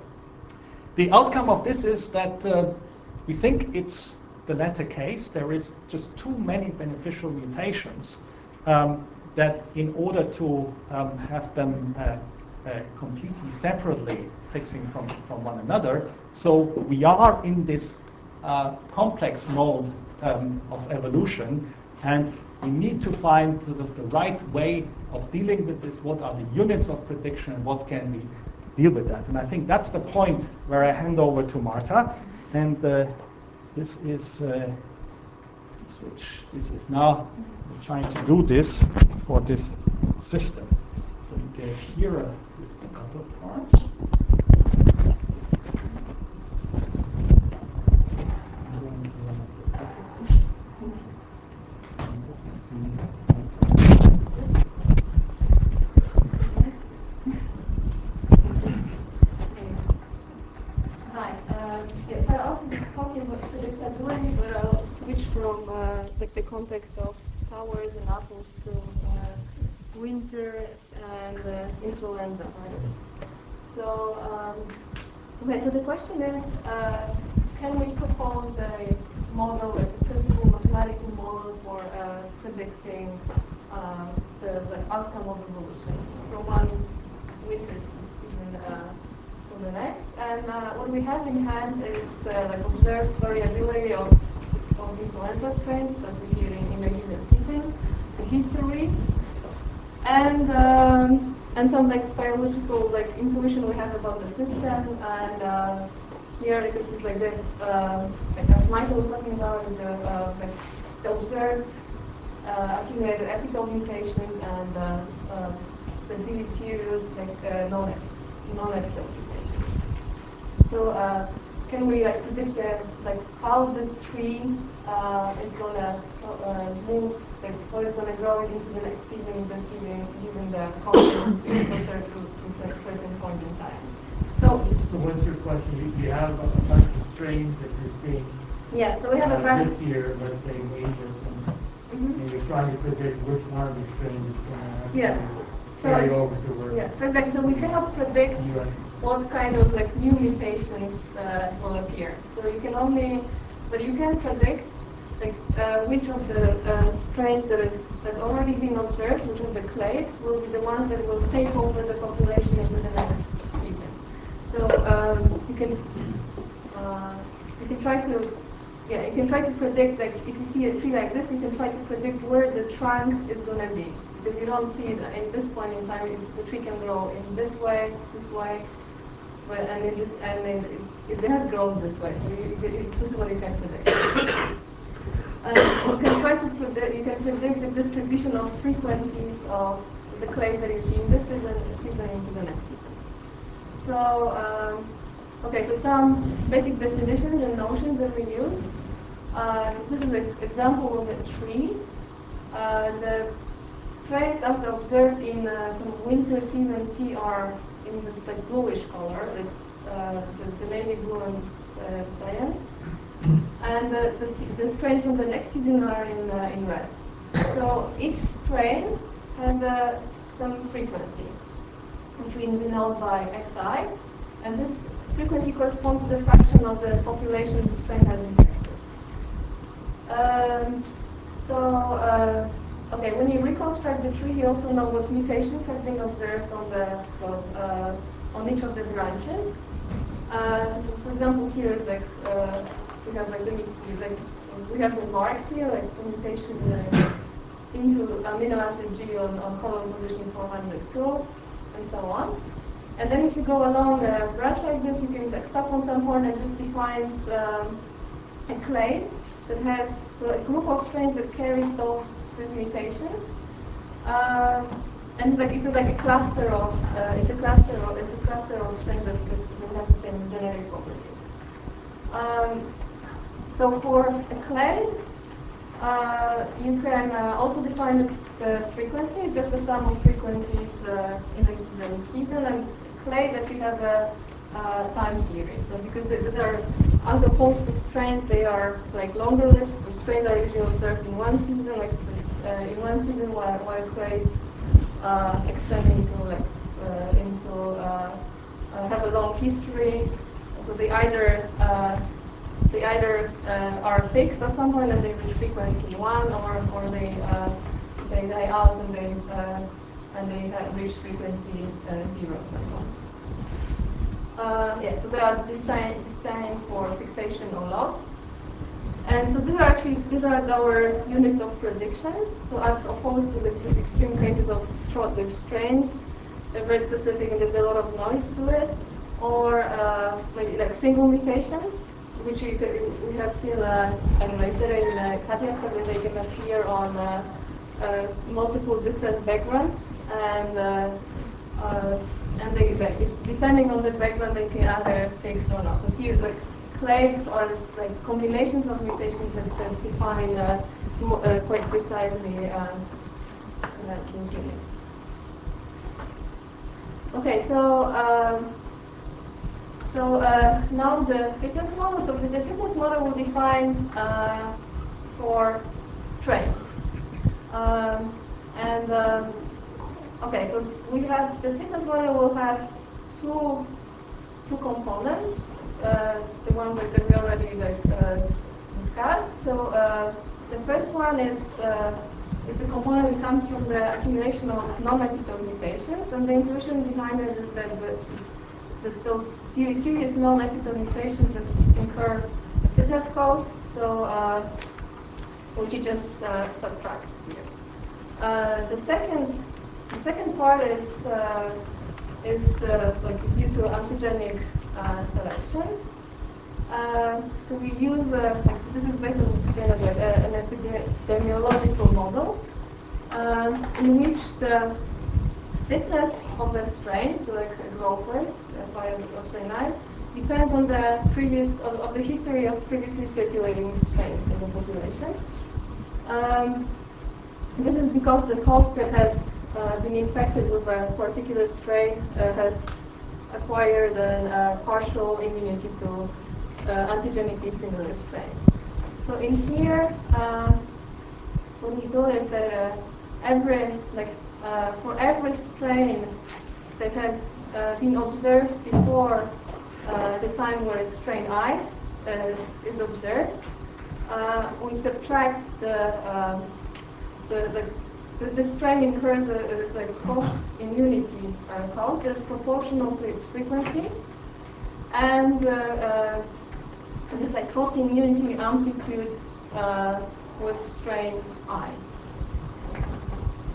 the outcome of this is that uh, we think it's the latter case. There is just too many beneficial mutations um, that in order to um, have them uh, uh, completely separately fixing from, from one another. So we are in this uh, complex mode um, of evolution, and we need to find sort of the right way of dealing with this. What are the units of prediction, and what can we deal with that? And I think that's the point where I hand over to Marta. And uh, this is uh, switch. This is now we're trying to do this for this system. So there's here a, this other part. Hi. Um, yes, I'll also be talking about predictability, but I'll switch from uh, like the context of towers and apples to uh, winters and uh, influenza virus. So, um, okay. So the question is, uh, can we propose a model, like a physical mathematical model for uh, predicting uh, the, the outcome of evolution from one winter season uh, to the next? And uh, what we have in hand is the like observed variability of, of influenza strains, as we see it in, in a given season, the history, and um, and some like biological like intuition we have about the system. And uh, here this is like the uh, like as Michael was talking about, the uh, like the observed uh, accumulated epitope mutations and uh, uh, the deleterious like uh, non non-epitope mutations. So uh, can we like predict the, like how the tree uh, is gonna uh, move, like how it's gonna grow into the next season, just given given the constant filter to, to a certain point in time. So, So what's your question? You, you have a, a bunch of strains that you're seeing yeah, so we have uh, a bunch. this year, let's say in Asia, and, Mm-hmm. and you're trying to predict which one of these strains is going to have Yeah, to so carry over to where yeah, so exactly. So we cannot predict the U S what kind of like new mutations uh, will appear. So you can only, but you can predict like uh, which of the uh, strains that is that's already been observed, which of the clades will be the ones that will take over the population into the next season. So um, you can uh, you can try to yeah you can try to predict, like if you see a tree like this, you can try to predict where the trunk is going to be, because you don't see that in this point in time if the tree can grow in this way, this way. but, and it, is, and it, it, it has grown this way. So you, it, this is what you can predict. And you can try to predict, you can predict the distribution of frequencies of the clays that you see in this season, season into the next season. So, um, okay, so some basic definitions and notions that we use. Uh, so this is an example of a tree. Uh, the strains that are observed in uh, some winter season T are in this like bluish color, like, uh, the, the navy blue and uh, cyan. And uh, the, the strains from the next season are in, uh, in red. So each strain has uh, some frequency, which we denote by xi, and this frequency corresponds to the fraction of the population the strain has infected. Um, so, uh, okay, when you reconstruct the tree, you also know what mutations have been observed on the well, uh, on each of the branches. Uh, so, for example, here is like uh, we have like the like we have the marked here, like the mutation uh, into amino acid G on, on colon position four hundred two, and so on. And then if you go along a branch like this, you can like, stop on some point, and this defines um, a clade that has so a group of strains that carries those these mutations. Uh, and it's like it's a, like a cluster of uh, it's a cluster of it's a cluster of strains that, that have the same genetic properties. Um, so for a clade, uh, you can uh, also define the, the frequency. It's just the sum of frequencies uh, in a given season, and clade that you have a uh, time series. So because these are, as opposed to strains, they are like longer lists. So strains are usually observed in one season, like uh, in one season, while, while clades uh, extend into like uh, into uh, uh, have a long history. So they either uh, they either uh, are fixed at some point and they reach frequency one, or or they uh, they die out and they uh, and they have reach frequency uh, zero at some point. Uh, yeah, so they are designed designed for fixation or loss. And so these are actually these are our units of prediction. So as opposed to the, these extreme cases of short-lived strains, they're very specific and there's a lot of noise to it, or uh, maybe like single mutations, which we, could, we have seen. Uh, I don't know, I said in uh, Katya's study that they can appear on uh, uh, multiple different backgrounds, and uh, uh, and they, they, depending on the background, they can either fix or not. So here, like. Clades are this, like combinations of mutations that, that define uh, more, uh, quite precisely uh, uh, those units. Okay, so uh, so uh, now the fitness model. So the fitness model will define uh, for strains, um, and um, okay, so we have the fitness model will have two two components. Uh, the one that, that we already like uh, discussed. So uh, the first one is uh, is the component that comes from the accumulation of non-epitope mutations, and the intuition behind it is that, the, that those curious non-epitope mutations just incur a fitness cost, so uh, which you just uh, subtract here. Uh, the second the second part is uh, is uh, like due to antigenic Uh, selection. Uh, so we use, uh, like, so this is based on kind of like a, an epidemiological model uh, in which the fitness of a strain, so like a growth rate, uh, of strain nine, depends on the previous, of, of the history of previously circulating strains in the population. Um, this is because the host that has uh, been infected with a particular strain uh, has acquired a uh, partial immunity to uh, antigenically similar strains. So in here, uh, what we do is that uh, every, like, uh, for every strain that has uh, been observed before uh, the time where strain I uh, is observed, uh, we subtract the uh, the, the The, the strain incurs a, a, a cross-immunity uh, cost that's proportional to its frequency, and uh, uh, this like cross-immunity amplitude uh, with strain I. Uh,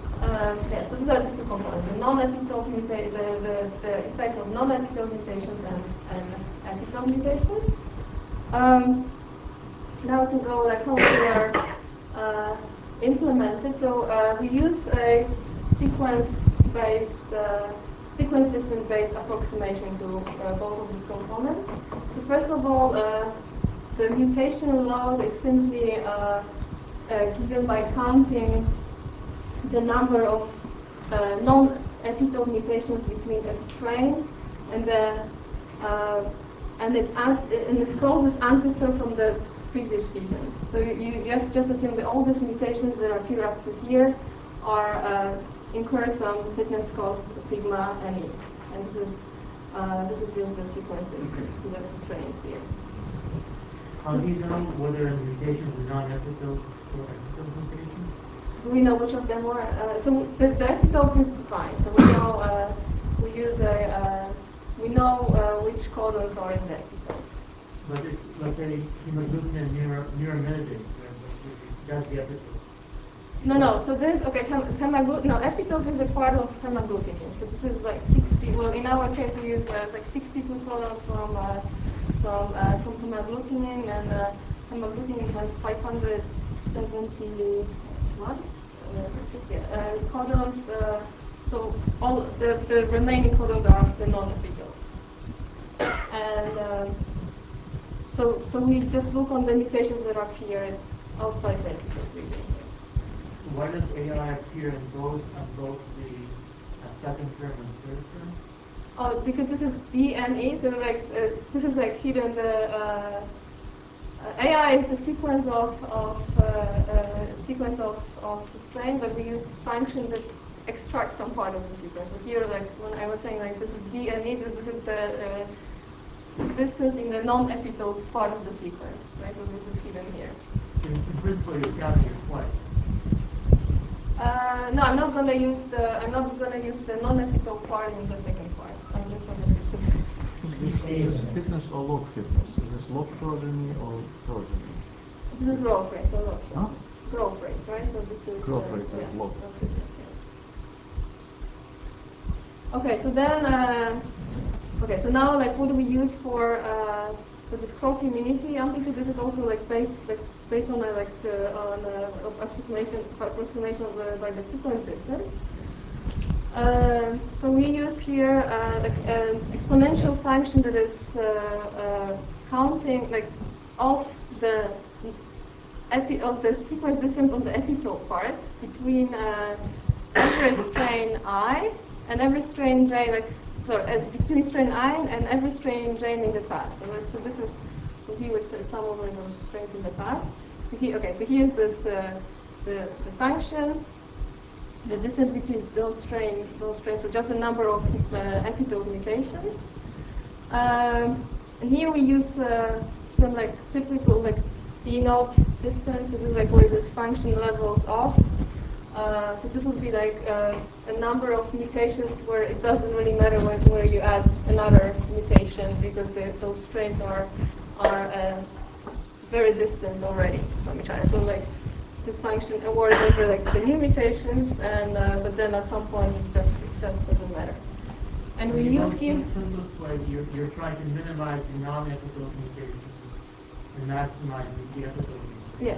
um, yeah, so these are just two components: the non-epitope muta- the, the, the effect of non-epitope mutations and, and epitope mutations. Um, now to go like how they are uh, implemented. So uh, we use a sequence-based, uh, sequence distance-based approximation to uh, both of these components. So first of all, uh, the mutational load is simply uh, uh, given by counting the number of uh, non-epitope mutations between a strain and the uh, and its ans- and its closest ancestor from the previous season. So you, you just just assume that all these mutations that appear up to here are uh, incur some fitness cost sigma and e, and this is uh, this is just the sequence distance to the strain here. How do you know whether the mutations are non-epitope or epitope mutations? Do we know which of them were? Uh, so the, the epitope is defined. So we know uh, we use a uh, we know uh, which codons are in the epitope. But it's, let's say, hemagglutinin neuro, neuromenidine, that's the epitope. No, no. So this okay. Hem, hemagglutinin. No, epitope is a part of hemagglutinin. So this is like sixty. Well, in our case, we use uh, like sixty-two codons from uh, from uh, from hemagglutinin, and uh, hemagglutinin has five hundred seventy-one uh, uh, codons. Uh, so all the, the remaining codons are the non-epitope, and um, so so we just look on the mutations that appear outside the epitope region. Why does A I appear in both on both the uh, second term and third term? Oh, because this is D and E, so like uh, this is like hidden. The uh, uh, A I is the sequence of of uh, uh, sequence of, of the strain, but we use function that extracts some part of the sequence. So here, like when I was saying, like this is D and E, this is the uh, distance in the non-epitope part of the sequence, right? So this is hidden here. In, in principle, you're counting it twice. Uh, no, I'm not going to use the I'm not going to use the non-epitope part in the second part. I'm just going to switch the. This is fitness or log fitness? Is this log progeny or progeny? This is growth rate, so log. Huh? Growth rate, right? So this is Growth uh, rate, yeah, log. log fitness, yeah. Okay, so then uh, okay, so now like what do we use for uh, for this cross immunity amplitude? This is also like based like based on a, like uh, on uh, approximation approximation of the, by the sequence distance. Uh, so we use here uh, like an exponential function that is uh, uh, counting like of the epi of the sequence distance on the epitope part between uh, every strain I and every strain j, like sorry, uh, between strain I and every strain j in the past. So, so this is so here we sum over those strains in the past. So here, okay, so here's this uh, the the function. The distance between those strains, those strains, so just the number of uh, epitope mutations. Um, and here we use uh, some like typical like D naught distance. So this is like where this function levels off. Uh, so this would be like uh, a number of mutations where it doesn't really matter where, where you add another mutation because the, those strains are are uh, very distant already from each other. So like this function awards over like the new mutations, and uh, but then at some point it's just it just doesn't matter. And we use here. In simplest way, you're, you're trying to minimize the non-epitope mutations and maximize the epitope mutations. Yes.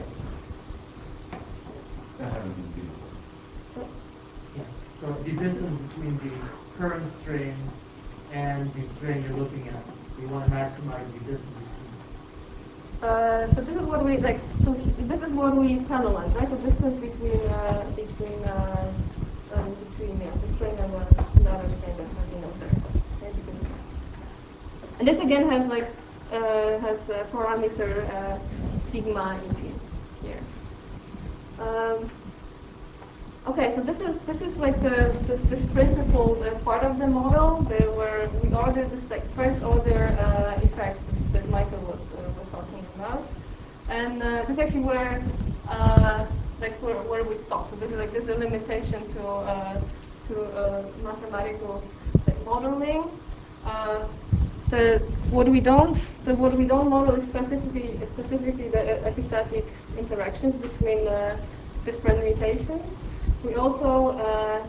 That happens in D. Yeah. So the distance between the current strain and the strain you're looking at, you want to maximize the distance between. Uh, so this is what we like. So this is what we penalize, right? The distance between uh, between uh, um, between yeah, the strain and the, the other strain that has been observed. Okay? Because, and this again has like uh, has a parameter uh, sigma E P here. Um, okay, so this is this is like the this, this principled uh, part of the model. They were we ordered this like first order uh, effect that Michael was uh, was talking about, and uh, this is actually where uh, like where, where we stopped. So this is like this is a limitation to uh, to uh, mathematical like, modeling. Uh, the what we don't so what we don't model is specifically specifically the epistatic interactions between uh, different mutations. We also uh,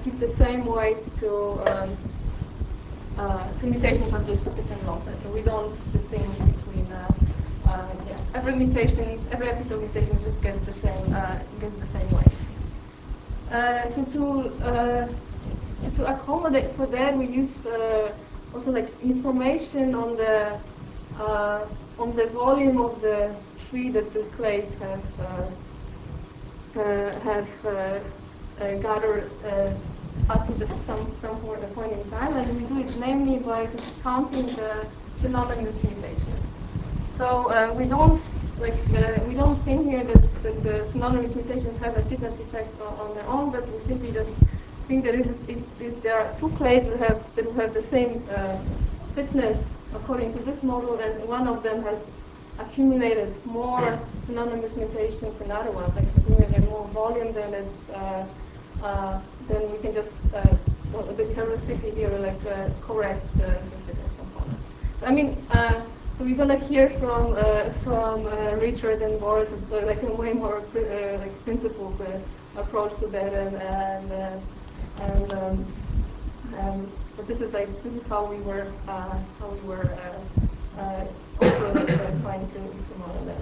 give the same weight to um, uh, to mutations of this particular null set. So we don't distinguish between uh, uh, yeah, every mutation, every epitope mutation just gets the same uh, gets the same weight. Uh, so to uh, to accommodate for that, we use uh, also like information on the uh, on the volume of the tree that the clades have uh, uh, have uh, uh, gathered uh, up to this some some point in time, and we do it namely by just counting the synonymous mutations. So uh, we don't like uh, we don't think here that, that the synonymous mutations have a fitness effect on, on their own, but we simply just think that it is, if, if there are two clades that have that have the same uh, fitness according to this model, and one of them has accumulated more synonymous mutations than the other one, like accumulated more volume, then it's uh, uh, then we can just uh, well, the heuristically here like uh, correct the, the fitness component. So I mean. Uh, So we're gonna hear from uh, from uh, Richard and Boris uh, like a way more uh, like principled uh, approach to that, and and, uh, and um, um, but this is like this is how we were uh, how we were uh, uh, also uh, trying to, to model that.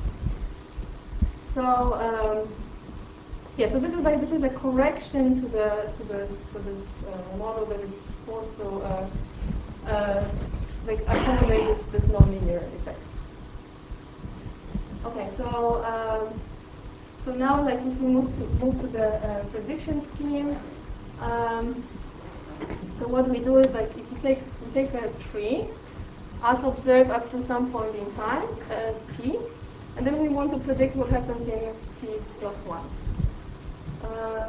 So um, yeah, so this is like this is a correction to the to the to this uh, model that is supposed to. Uh, uh, like accommodate this, this nonlinear effect. Okay, so um, so now like if we move to move to the uh, prediction scheme, um, so what we do is like if we take we take a tree as observed up to some point in time, uh, t, and then we want to predict what happens in t plus one. Uh,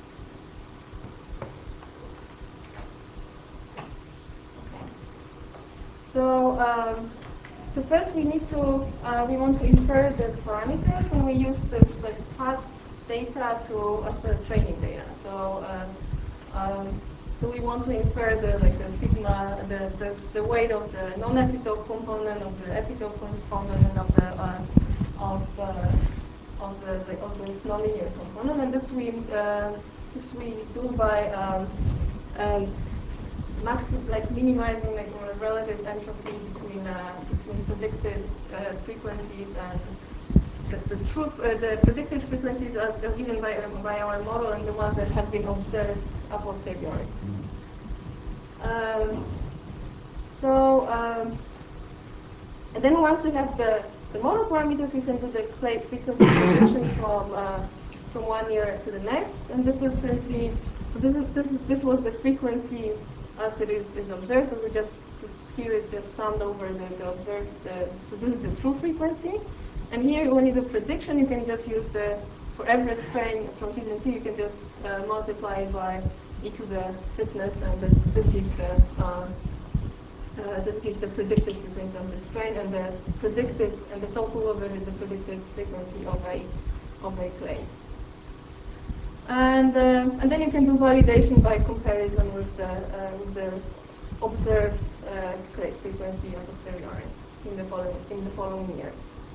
So, um, so first we need to, uh, we want to infer the parameters, and we use this like past data to as a training data. So, uh, um, so we want to infer the like the sigma, the the, the weight of the non-epitope component, of the epitope component, and of the uh, of uh, of the, the of this nonlinear component, and this we uh, this we do by um, um, maximum, like minimizing like the relative entropy between uh, between predicted uh, frequencies and the, the true uh, the predicted frequencies as, as given by um, by our model and the ones that have been observed a posteriori. Um, so um, and then once we have the the model parameters, we can do the clade frequency prediction from uh, from one year to the next, and this is simply so this is this is this was the frequency as it is, is observed, so we just, just here it's just summed over the, the observed, uh, so this is the true frequency. And here when you do prediction, you can just use the, for every strain from season two, you can just uh, multiply it by e to the fitness, and this, this gives the, uh, uh, this gives the predicted frequency of the strain, and the predicted, and the total of it is the predicted frequency of a, of a clade. And uh, and then you can do validation by comparison with the uh, with the observed uh, clade frequency a posteriori in the following in the following year.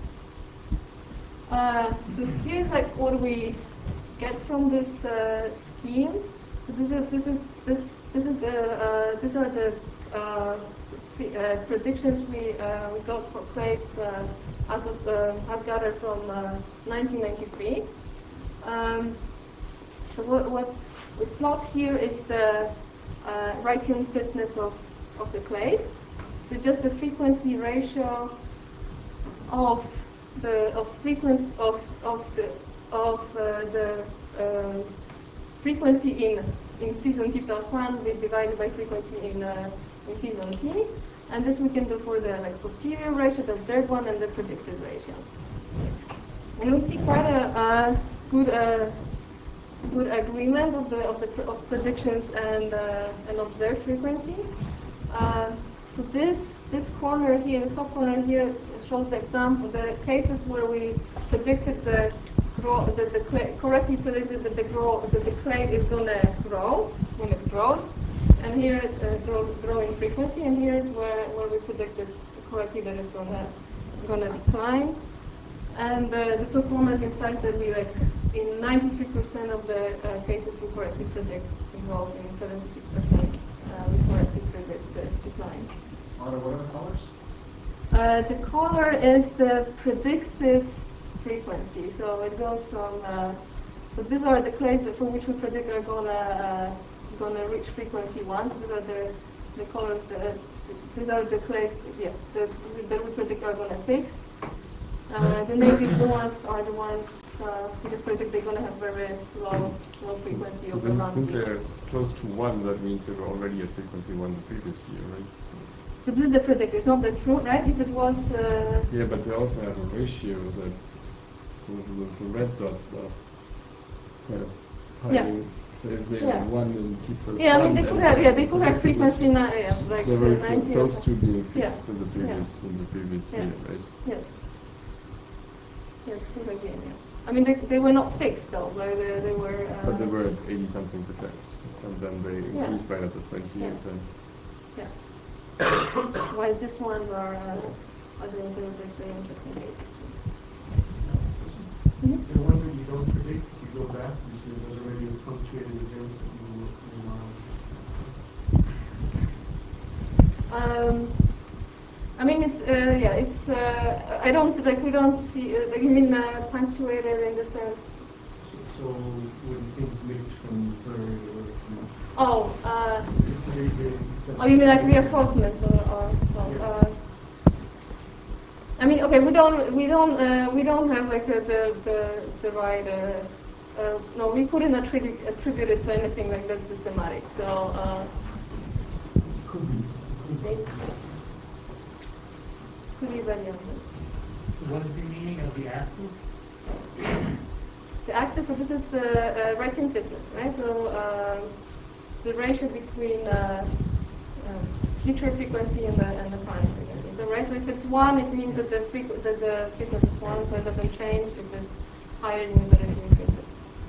Uh, so here's like what we get from this uh, scheme. So this is this is this this is the uh, these are the uh, uh, predictions we uh, we got for clades uh, as of uh, as gathered from uh, nineteen ninety-three. Um, So what, what we plot here is the uh, Wrightian fitness of, of the clades. So just the frequency ratio of the of frequency of of the of uh, the uh, frequency in in season t plus one divided by frequency in uh, in season t, and this we can do for the like posterior ratio, the observed one, and the predicted ratio. And we see quite a, a good. Uh, good agreement of the of the of predictions and uh, and observed frequency. Uh, so this this corner here, the top corner here, shows the example, the cases where we predicted the grow, that the clay, correctly predicted that the grow that the clade is gonna grow when it grows, and here it uh, grows growing frequency, and here is where where we predicted correctly that it's gonna gonna decline. And uh, the performance in fact that we like in ninety-three percent of the uh, cases we correctly predict involved in seventy-six percent uh, we correctly predict the decline. Are there what other colors? Uh, the color is the predicted frequency, so it goes from, uh, so these are the clades that for which we predict are gonna uh, gonna reach frequency one. So these are the the colors. The, these are the clades, yeah, that we, that we predict are gonna fix. Uh, the navy blue ones are the ones uh, we just predict they're gonna have very low low frequency So over then long since years. they're close to one, that means they were already at frequency one the previous year, right? So this is the predictor. It's not the true, right? If it was. Uh, yeah, but they also have a ratio that's so the, the red dots are kind of piling. Yeah. So if they Yeah. are one in T plus Yeah, I one, mean they could and have. Yeah, they could have predicted frequency nine. Yeah, like they uh, were ninety. close to being fixed Yeah. in the previous Yeah. in the previous Yeah. year, right? Yes. Yes, good again. Yeah. I mean they they were not fixed though. Like they they were. Uh, But they were at eighty something percent, and then they Yeah. increased by another twenty, Yeah. and then. Yeah. While these ones are uh, are doing the the interesting cases. Mm-hmm. The ones that you don't predict, you go back, you see those already punctuated events that you you know. Um, I mean, it's uh, yeah, it's uh, I don't like we don't see. Uh, like, you mean uh, punctuated in the sense? So, so when things mix from third or from. Oh, uh, They, they, oh, you mean like reassortments or, or so? Uh, I mean, okay, we don't we don't uh, we don't have like uh, the the the right. Uh, uh, no, we couldn't attribute attribute it to anything like that systematic. So. Uh, could be. Maybe. Could be variable. What is the meaning of the axis? The axis, so this is the uh, rating fitness, right? So um, the ratio between uh, uh, future frequency and the and the current frequency. So right, so if it's one, it means that the frequ that the frequency is one, so it doesn't change. If it's higher, it means that it increases.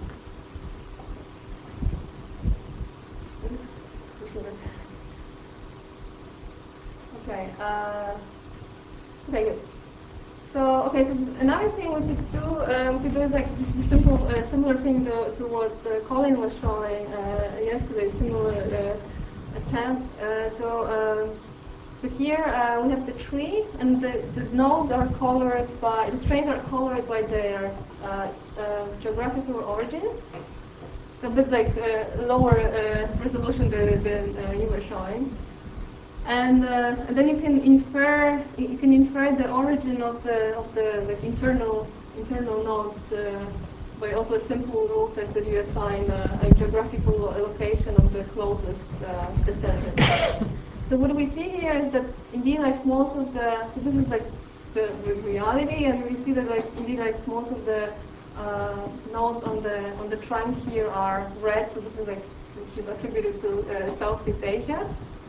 Okay. Uh, okay. Good. So okay. So another thing we could do, uh, we could do is like this is a simple, uh, similar thing to, to what uh, Colin was showing uh, yesterday. Similar uh, attempt. Uh, so um, so here uh, we have the tree, and the, the nodes are colored by the strains are colored by their uh, uh, geographical origin. A bit like uh, lower uh, resolution than, than uh, you were showing. And, uh, and then you can infer you can infer the origin of the of the like internal internal nodes uh, by also a simple rule set that you assign uh, a geographical location of the closest uh, descendant. So what we see here is that indeed like most of the so this is like the, the reality, and we see that like indeed like most of the uh, nodes on the on the trunk here are red. So this is like which is attributed to uh, Southeast Asia.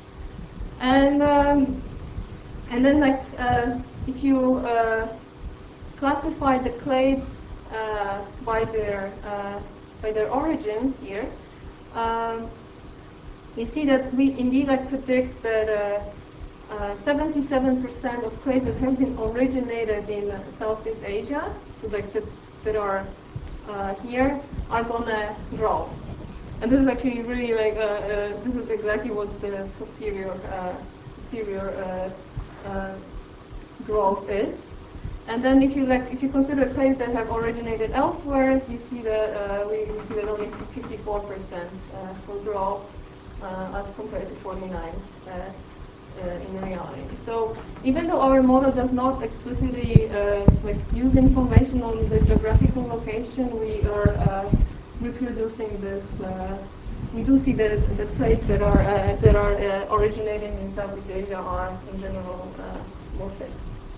And um, and then like uh, if you uh, classify the clades uh, by their uh, by their origin here, um, you see that we indeed like predict that seventy-seven percent uh, uh, of clades that have been originated in uh, Southeast Asia, so like that, that are uh, here, are gonna grow. And this is actually really like, uh, uh, this is exactly what the posterior, uh, posterior uh, uh, growth is. And then if you like, if you consider clades that have originated elsewhere, you see that uh, we, we see that only fifty-four percent uh, will grow uh, as compared to forty-nine uh, uh, in reality. So even though our model does not explicitly uh, like use information on the geographical location, we are uh, reproducing this. Uh, we do see that the clades that are uh, that are uh, originating in Southeast Asia are in general uh, more fit.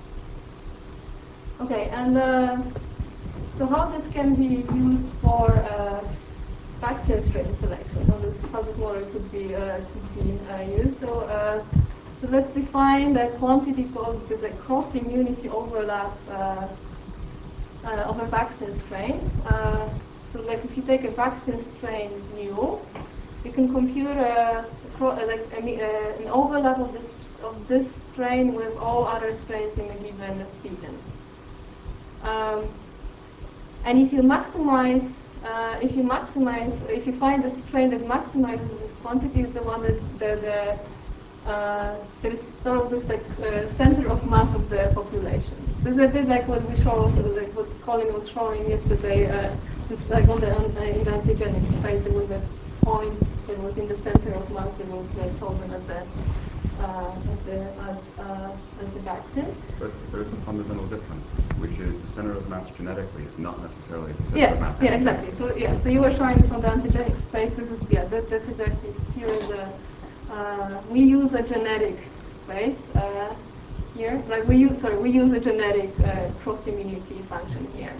Okay, and uh, so how this can be used for uh, vaccine strain selection? How this how this model could be uh, could be uh, used? So uh, so let's define the quantity called the, the cross immunity overlap uh, uh, of a vaccine strain. Uh, so like if you take a vaccine strain mu, you can compute a, a like a, a, an overlap of this of this strain with all other strains in a given season. Um, And if you maximize, uh, if you maximize, if you find a strain that maximizes this quantity, is the one that the, the uh, that is sort of this like uh, center of mass of the population. So it's a bit like what we showed, so like what Colin was showing yesterday. Uh, it's like on the uh, in the antigenic space, there was a point that was in the center of mass that was like chosen as the uh, as the as, uh, as the vaccine. But there is a fundamental difference, which is the center of mass genetically is not necessarily the center Yeah, of mass. yeah, exactly. So yeah, so you were showing this on the antigenic space. This is yeah, that, that's exactly here is a uh, we use a genetic space uh, here. Like we use sorry, we use a genetic uh, cross immunity function here.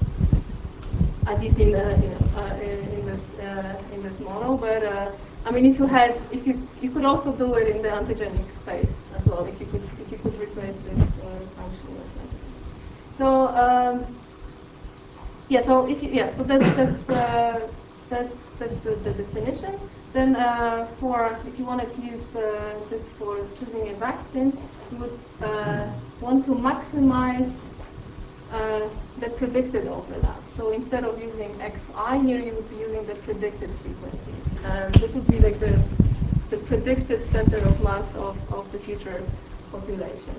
At least in uh, you know uh, in, in this uh, in this model, but uh, I mean, if you had if you you could also do it in the antigenic space as well. If you could if you could replace this uh, function with that. So. Um, Yeah, so if you, yeah, so that's that's uh, that's that's the, the definition. Then uh, for if you wanted to use uh, this for choosing a vaccine, you would uh, want to maximize uh, the predicted overlap. So instead of using xi here, you would be using the predicted frequencies. Um, this would be like the the predicted center of mass of, of the future population.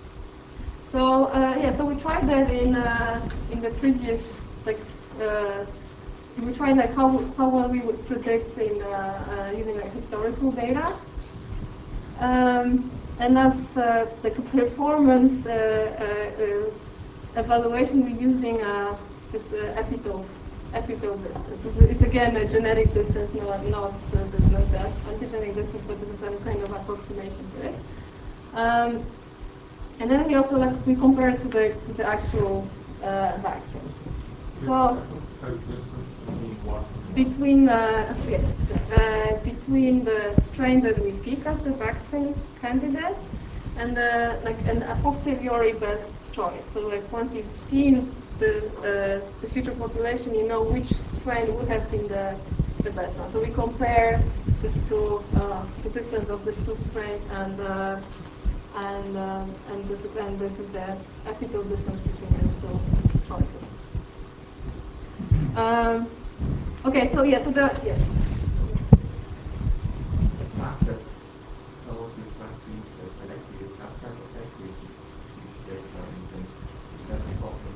So uh, yeah, so we tried that in uh, in the previous. Like uh, we tried like how how well we would predict in uh, uh, using like historical data, um, and as uh, like a performance uh, uh, uh, evaluation, we're using uh, this uh, epitope epitope distance. So it's again a genetic distance, not not uh, the, not the antigenic distance, but this is a kind of approximation to it. Um, and then we also like we compare it to the to the actual uh, vaccines. So between uh, yeah, uh, between the strain that we pick as the vaccine candidate and the, like an a posteriori best choice. So like once you've seen the uh, the future population, you know which strain would have been the the best one. So we compare these two uh, the distance of these two strains and uh, and uh, and this and this is the epitope distance between these two choices. Um, okay, so yeah, so the yes. The fact that some of these vaccines are selective has that effect which you get, for instance, is that a problem?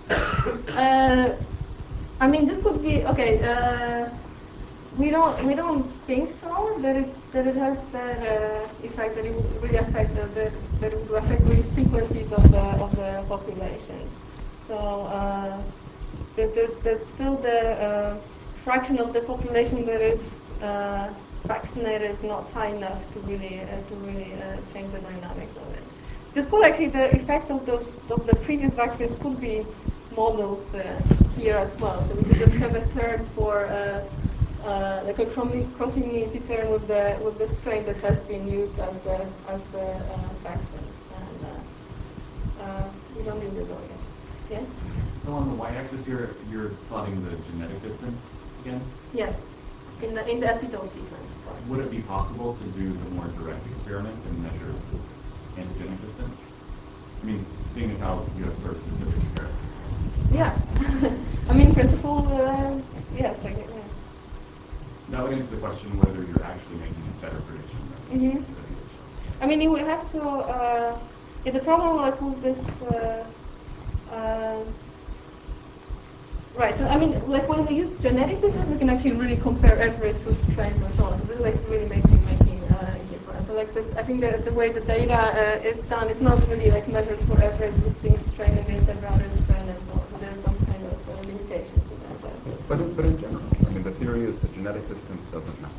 Uh, I mean, this could be okay. Uh, we don't we don't think so that it that it has that uh, effect that it would really affect the, the that it would affect the frequencies of the of the population. So. Uh, That, that, that's still the uh, fraction of the population that is uh, vaccinated is not high enough to really uh, to really uh, change the dynamics of it. This could actually the effect of those of the previous vaccines could be modeled uh, here as well. So we could just have a term for uh, uh, like a cross immunity term with the with the strain that has been used as the as the uh, vaccine, and uh, uh, we don't use it though yet. Yes. So on the y-axis here, you're plotting the genetic distance again? Yes, in the in the epitope sequence. Would it be possible to do the more direct experiment and measure antigenic distance? I mean, seeing as how you have sort of specific comparison. Yeah, I mean, in principle, uh, yes, I get yeah. That would answer the question whether you're actually making a better prediction than Mm-hmm. the I mean, you would have to. Uh, yeah, the problem like with this. Uh, uh, Right, so I mean, like when we use genetic distance, we can actually really compare every two strains and so on. So this is like really making making uh, easier for us. So like the, I think the, the way the data uh, is done, it's not really like measured for every existing strain against every other strain and so on. So there's some kind of uh, limitations to that. But, but, in, but in general, I mean, the theory is that genetic distance doesn't matter.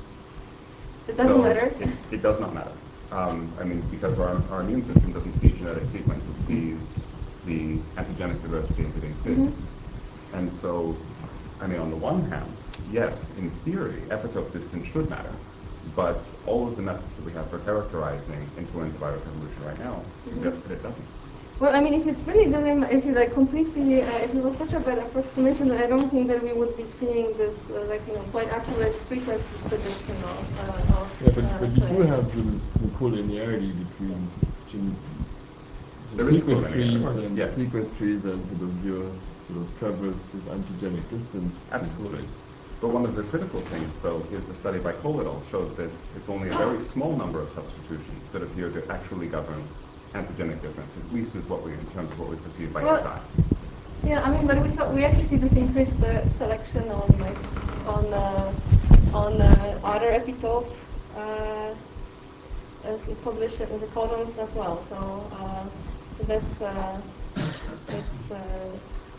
It doesn't so matter? It, it does not matter. Um, I mean, because our, our immune system doesn't see genetic sequence, it sees the antigenic diversity that exists. Mm-hmm. And so, I mean, on the one hand, yes, in theory, epitope distance should matter, but all of the methods that we have for characterizing influenza virus evolution right now suggest that it doesn't. Well, I mean, if it's really doesn't, if you like completely, uh, if it was such a bad approximation, I don't think that we would be seeing this, uh, like, you know, quite accurate frequency prediction of. Uh, of yeah, but, uh, but you do have the, the collinearity between gene, the there sequence trees right. and yes. sequence trees and sort of your sort of traverse this antigenic distance. Absolutely. But one of the critical things, though, is the study by Cole et al. Showed that it's only a very small number of substitutions that appear to actually govern antigenic difference, at least is what we, in terms of what we perceive by Well, H I. Yeah, I mean, but we saw we actually see this increased uh, selection on like on uh, on uh, other epitope uh, as position in the codons as well. So uh, that's uh, that's. Uh,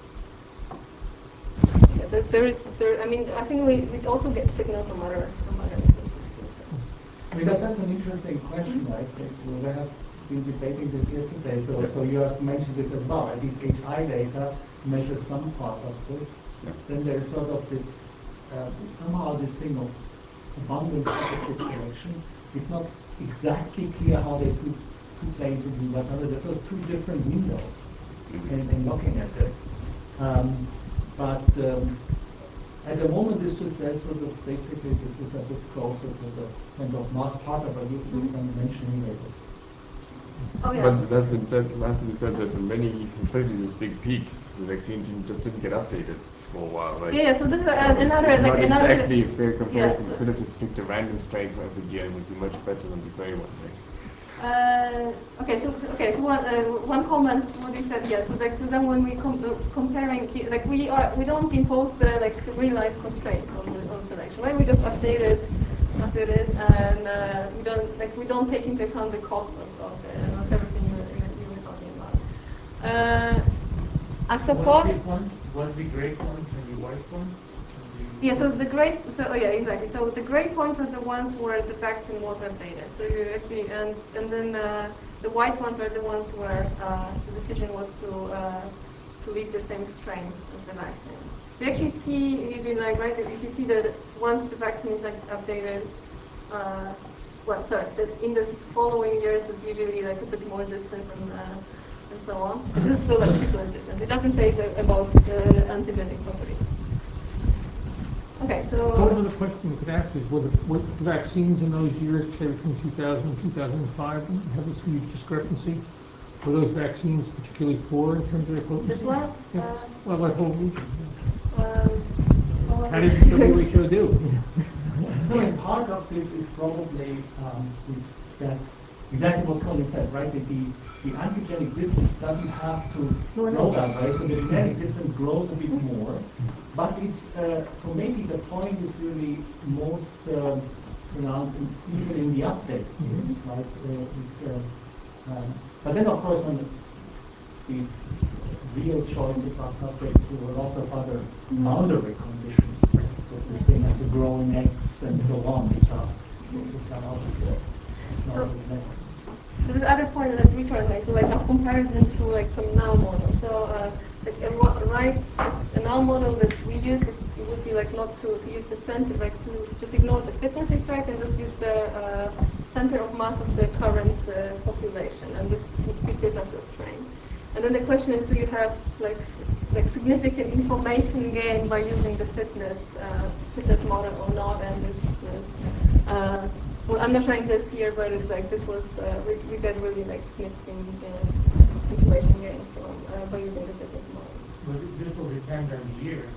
yeah, that there is there. I mean, I think we, we also get signal from other from other approaches too. So. I mean, that, that's an interesting question, right? We have been debating this yesterday, so, so you have mentioned this as well, right? These H I data measure some part of this. Yeah. Then there's sort of this, uh, somehow this thing of abundant positive selection. It's not exactly clear how they two, two play into each other. There's sort of two different windows in, in looking at this. Um, but um, at the moment, this just says sort of basically this is a bit closer to the kind of mass part of what you were mentioning later. Oh, yeah. But it has been said, it has to be said that in many, especially this big peak, the vaccine gene just didn't get updated for a while, right? Yeah, yeah, so this is So uh, it's- another, it's like not another... exactly a fair comparison. Yeah, You could have just picked a random strain for every year and it would be much better than the gray one, right? Uh, okay, so okay, so one uh, one comment what you said, yes. So like then when we com uh, comparing, like we are we don't impose the like real life constraints on the on selection, right? We just update it as it is, and uh, we don't like we don't take into account the cost of, of, uh, of everything you, you, you were talking about. Uh, I suppose. What's the gray points and the white points? Yeah, so the gray, so oh yeah, exactly. So the gray points are the ones where the vaccine was updated. So you actually, and and then uh, the white ones are the ones where uh, the decision was to uh, to leave the same strain as the vaccine. So you actually see, you do like right, if you see that once the vaccine is like updated, uh, well, sorry, that in the following years it's usually like a bit more distance and uh, and so on. But this is still like sequence distance. It doesn't say so about the antigenic properties. Okay, so... So another question we could ask is, were the, were the vaccines in those years, say between two thousand and two thousand five, have this huge discrepancy? Were those vaccines particularly poor in terms of their potency? This one? Yeah. Uh, well, that whole region. Um, How did the W H O do? No, and part of this is probably um, is that exactly what Colin said, right? That the, the antigenic distance doesn't have to grow that way, so the genetic distance grows a bit more. But it's, uh, so maybe the point is really most uh, pronounced in, even in the update years, right? Uh, it's, uh, um, but then, of course, when these real choices are subject to a lot of other boundary conditions, that this thing has to grow in X and so on, which are, which are not, not So- exact. So the other point that we try to make, so like as comparison to like some null model. So uh, like a right, a null model that we use is it would be like not to, to use the center, like to just ignore the fitness effect and just use the uh, center of mass of the current uh, population, and this would pick this as a strain. And then the question is, do you have like like significant information gain by using the fitness uh, fitness model or not? And this, this uh, well, I'm not showing this here, but it's like this was uh, we we got really like significant uh, information gain from uh, by using the fitness model. But this will depend on the year.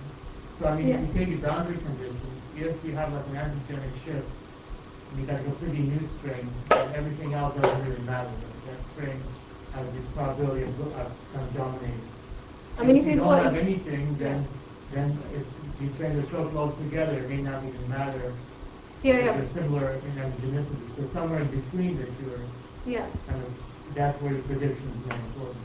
So I mean, Yeah. if you take the boundary conditions, if you have like an antigenic shift, and you got a completely new strain, and everything else doesn't really matter. Like that strain has the probability of uh, kind of dominating. I mean, if, if you it don't was- have anything, then then it's these strains are so close together, it may not even matter. Yeah, if yeah. They're similar in antigenicity. So somewhere in between that you're Yeah. kind of that's where your prediction is more important.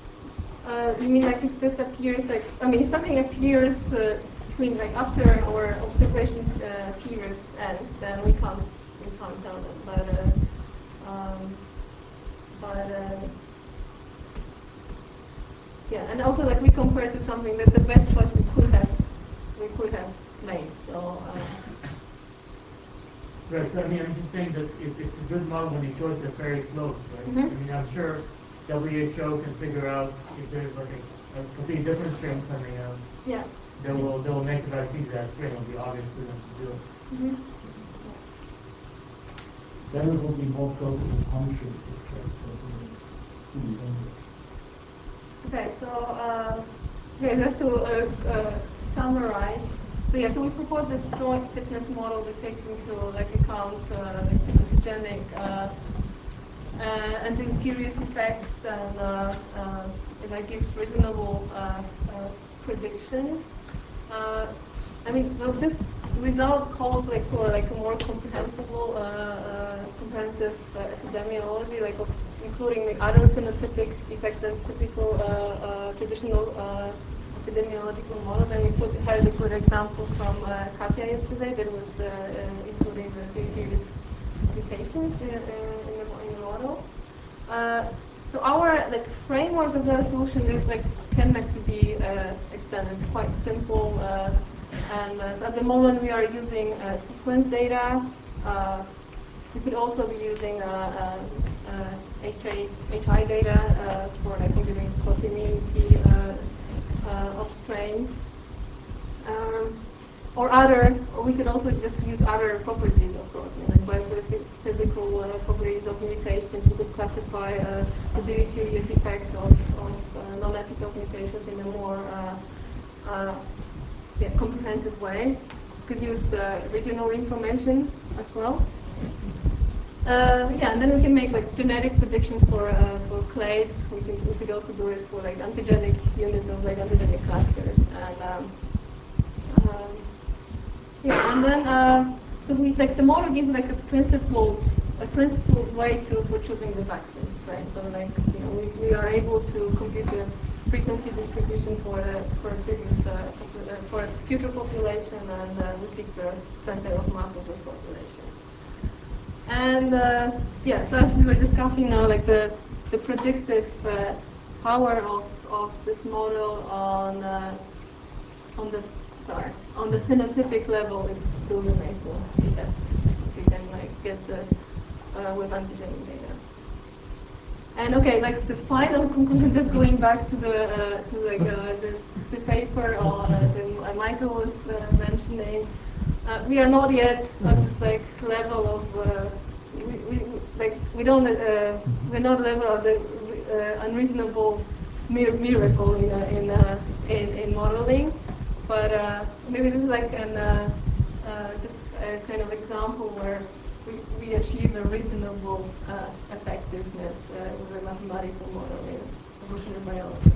Uh, you mean like if this appears like I mean if something appears uh, between like after our observations uh, period ends, then we can't we can't tell them. But uh, um, but uh, yeah, and also like we compare to something that the best choice we could have we could have made. So. Uh, Right, so I mean, I'm just saying that it, it's a good model when the choices are very close, right? Mhm. I mean, I'm sure W H O can figure out if there's like a, a completely different strain coming out. Yeah. They will, they will make the vaccine to that strain. It'll be obvious to them to do it. Mm-hmm. Then it will be more close to the country, which is Okay, so uh, Okay, just to uh, uh, summarize. So yeah, so we propose this joint fitness model that takes into like account uh, like antigenic uh, uh, and interior effects, and uh, uh, that gives reasonable uh, uh, predictions. Uh, I mean, well, this result calls like for like a more comprehensible, uh, uh, comprehensive uh, epidemiology, like of including the other phenotypic effects than typical uh, uh, traditional uh, epidemiological models. And we put heard a good example from uh, Katya yesterday that was uh, uh, including the serious mutations in, in, in, the, in the model. Uh, so our like framework of the solution is like can actually be uh, extended. It's quite simple, uh, and uh, so at the moment we are using uh, sequence data. Uh, we could also be using uh, uh, uh, H I data uh, for like computing cross-immunity uh, uh, of strains. Um, Or other, or we could also just use other properties of protein, like biophysical uh, properties of mutations. We could classify uh, the deleterious effect of, of uh, non-epitope mutations in a more uh, uh, yeah, comprehensive way. We could use uh, regional information as well. Uh, yeah, and then we can make like genetic predictions for uh, for clades. We can we could also do it for like antigenic units of like antigenic clusters, and um, um, yeah, and then uh, so we like the model gives like a principled a principled way to for choosing the vaccines, right? So like you know we, we are able to compute the frequency distribution for the for a previous uh, for a future population, and uh, we pick the center of mass of those populations. And uh, yeah, so as we were discussing now, like the the predictive uh, power of of this model on uh, on the sorry, on the phenotypic level, it still remains to be tested. If you can like get the uh, with antigenic data. And okay, like the final conclusion, just going back to the uh, to like uh, the, the paper or uh, that Michael was uh, mentioning, uh, we are not yet at this like level of uh, we, we like we don't uh, we're not level of the uh, unreasonable mir- miracle in uh, in, uh, in in modeling. But uh, maybe this is like an uh, uh, just a kind of example where we, we achieve a reasonable uh, effectiveness uh, with a mathematical model in evolutionary biology.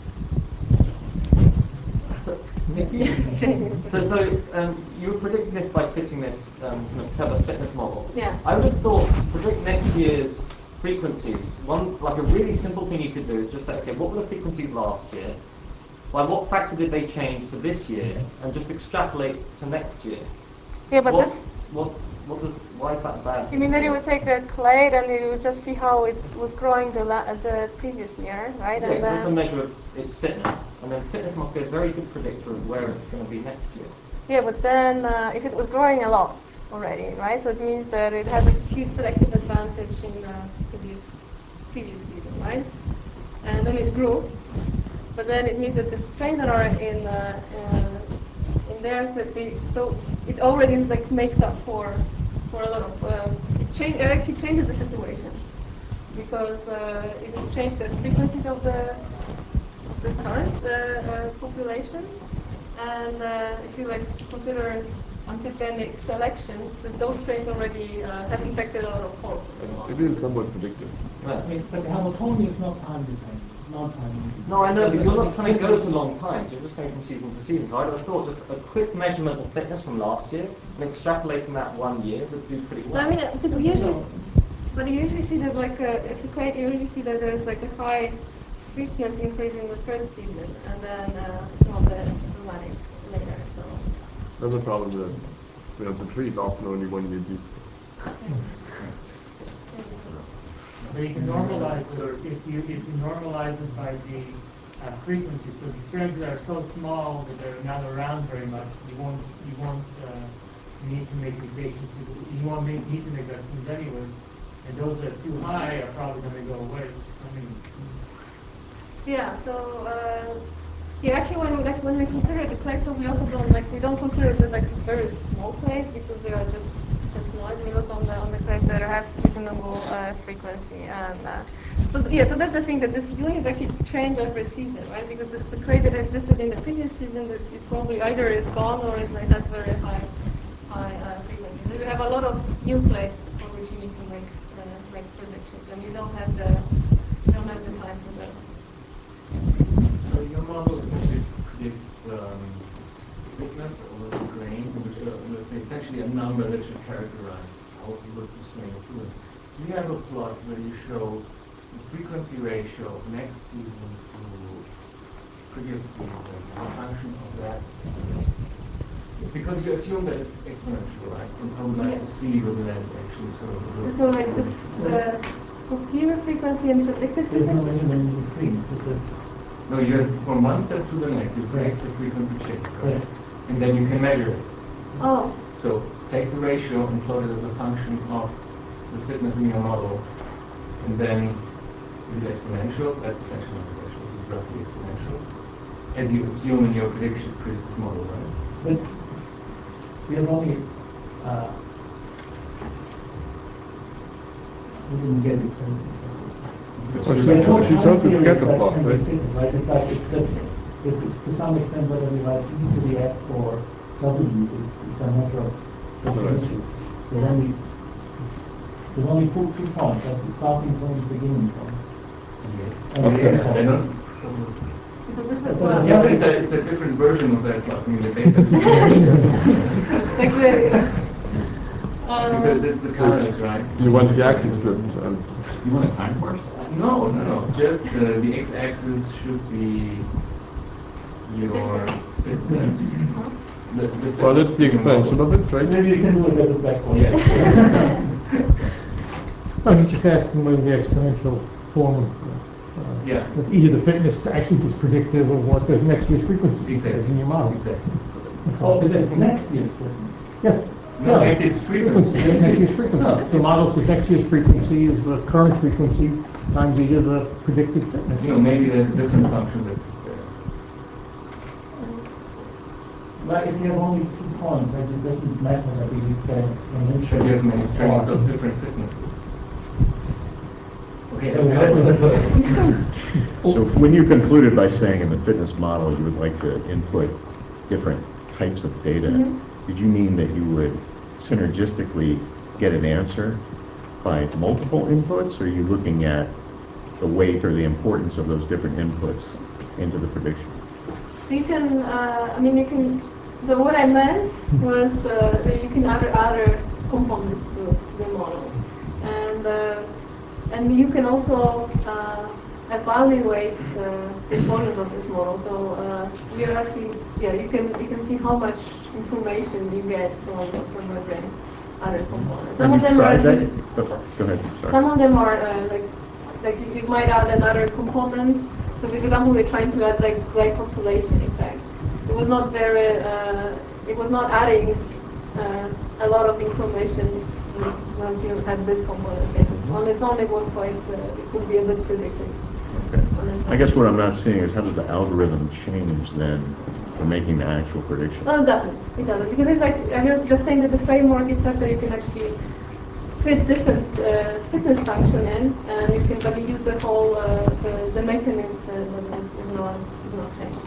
So, so, so um, you were predicting this by fitting this um, kind of clever fitness model. Yeah. I would have thought to predict next year's frequencies, one like a really simple thing you could do is just say, okay, what were the frequencies last year? By what factor did they change for this year, and just extrapolate to next year? Yeah, but what, this. What? What does? Why is that bad? You mean that you would take a clade and you would just see how it was growing the la- the previous year, right? Yeah, and then that's a measure of its fitness, and then fitness must be a very good predictor of where it's going to be next year. Yeah, but then uh, if it was growing a lot already, right? So it means that it has a huge selective advantage in uh, previous previous season, right? And then it grew, but then it means that the strains that are in uh, uh, in there, so, they, so it already like makes up for for a lot of uh, it change. It actually changes the situation because uh, it has changed the frequency of the of the current uh, uh, population. And uh, if you like consider antigenic selection, those strains already uh, have infected a lot of hosts. It is somewhat predictive. I mean, but the Hamiltonian is not time dependent, non-time dependent. No, I know, but you're not trying to go to long times. You're just going from season to season. So I would have thought just a quick measurement of fitness from last year and extrapolating that one year would do pretty well. I mean, because we usually, but you usually see that like uh, if you create, you usually see that there's like a high frequency increase in the first season, and then uh, not the dramatic later. So. That's the problem that you know, the tree is often only one year deep. But you can normalize it if you if you normalize it by the uh, frequency. So the strains that are so small that they're not around very much, you won't you won't uh, need to make mutations. You won't make, need to make vaccines anyway. And those that are too high are probably going to go away. I mean, yeah. So. Uh, Yeah, actually, when we like when we consider the clades, so we also don't like we don't consider the like very small clades because they are just just noise. We look on the on the clades that have reasonable uh, frequency. And uh, so th- yeah, so that's the thing, that the ceiling is actually changed every season, right? Because the, the crater that existed in the previous season, that it probably either is gone or it has very high high uh, frequency. So you have a lot of new places for which you need to make uh, make predictions, and you don't have the you don't have the time for that. So your model essentially predicts um, thickness or the grain, which uh, let's say essentially a number that should characterize how it was the strain is doing. Do you have a plot where you show the frequency ratio of next season to previous season, a function of that? Because you assume that it's exponential, right? And I would like Yes. to see whether that is actually sort of the So like the, the posterior frequency and predicted frequency? No, you have from one step to the next, you predict the frequency change, right? And then you can measure it. Oh. So take the ratio and plot it as a function of the fitness in your model. And then is it exponential? That's essentially not the ratio. This is roughly exponential. As you assume in your prediction predictive model, right? But we have only uh, we didn't get it. Well, she showed- she showed the scatter plot, right? Right, it's like it's just, it's, to some extent, whether we like e to the x or w, it's, it's a matter of definition. There's only, there's only two, two points, that's the starting point, the beginning point. Yes. And Oh, the yeah, end point. they don't- So this is That's what- Yeah, but it's a, it's a different version of that plot. I mean, the data like the, um, because it's the colors, right? You want the axis flipped, and You want a time course? No, no, no. Just uh, the x-axis should be your fitness. The, the well, that's the expansion of it, right? Maybe you can do a better back point. Yes. I'm just asking whether the exponential form of, uh, Yeah. that's either the fitness actually is predictive of what the next year's frequency is Exactly. in your model. Exactly. That's all. Oh, but that's next year's fitness. Yes. No, Yeah. next year's frequency. Frequency, next year's frequency. The model says next year's frequency is the current frequency times either the predicted fitness. You know, maybe there's a different function that's there. But if you have only two points, right, it doesn't matter that we say an Should you have many strings of different fitnesses? Okay, that's, that's So when you concluded by saying in the fitness model you would like to input different types of data, Mm-hmm. did you mean that you would synergistically get an answer by multiple inputs, or are you looking at the weight or the importance of those different inputs into the prediction? So you can, uh, I mean, you can, so what I meant was uh, that you can add other components to the model. And uh, and you can also uh, evaluate uh, the importance of this model. So uh, we are actually, yeah, you can you can see how much information you get from from the other components. Some Have of you them are tried that? really- Go go ahead, sorry. Some of them are uh, like like you, you might add another component. So for example, we're trying to add like glycosylation effect. It was not very. Uh, it was not adding uh, a lot of information once you had this component in. On its own, it was quite. Uh, it could be a bit predictive. Okay. I guess what I'm not seeing is how does the algorithm change then for making the actual prediction? No, it doesn't. It doesn't because it's like I was just saying that the framework is such that you can actually fit different uh, fitness function in, and you can, but you use the whole uh, the, the mechanism uh, doesn't is not is not changed.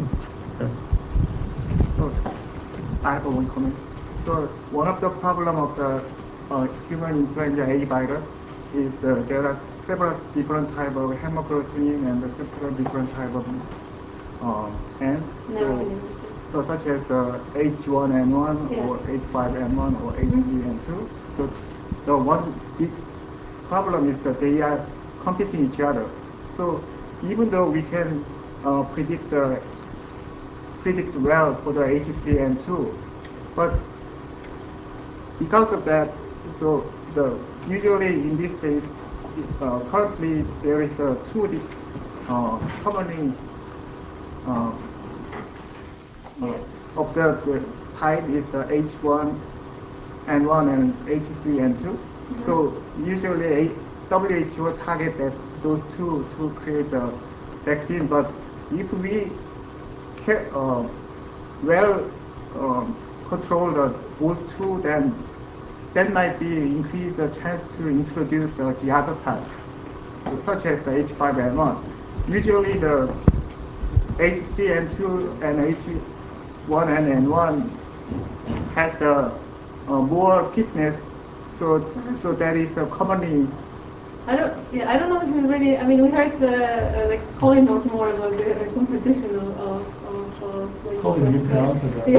So, I have one comment. So one of the problem of the uh, human influenza A virus is uh, there are several different type of hemagglutinin and several different type of uh, N. So, so such as the H one N one Yeah. or H five N one or H three N two. So the one big problem is that they are competing each other. So even though we can uh, predict the predict well for the H three N two, but because of that, so the usually in this case, uh, currently there is a two uh, commonly uh, uh, observed type is the H one N one and H three N two. Mm-hmm. So usually W H O target that those two to create the vaccine, but if we can, uh, well um, control the both two, then that might be increase the chance to introduce the, the other type, such as the H five N one. Usually the H three N two and H one N one has the uh, more fitness, so so that is uh, commonly. I don't. Yeah, I don't know if we really. I mean, we heard the uh, like Colin knows more about the uh, competition of of, of, of like, Colin, you can answer that.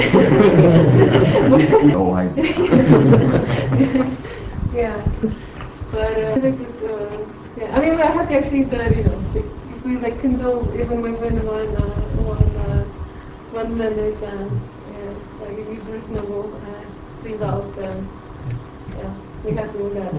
No idea. Yeah, but uh, I think it, uh, yeah. I mean, we're happy actually that you know if if we like can go even within one uh, one uh, one minute and yeah, like if it's reasonable uh, result, then yeah. We have to do that.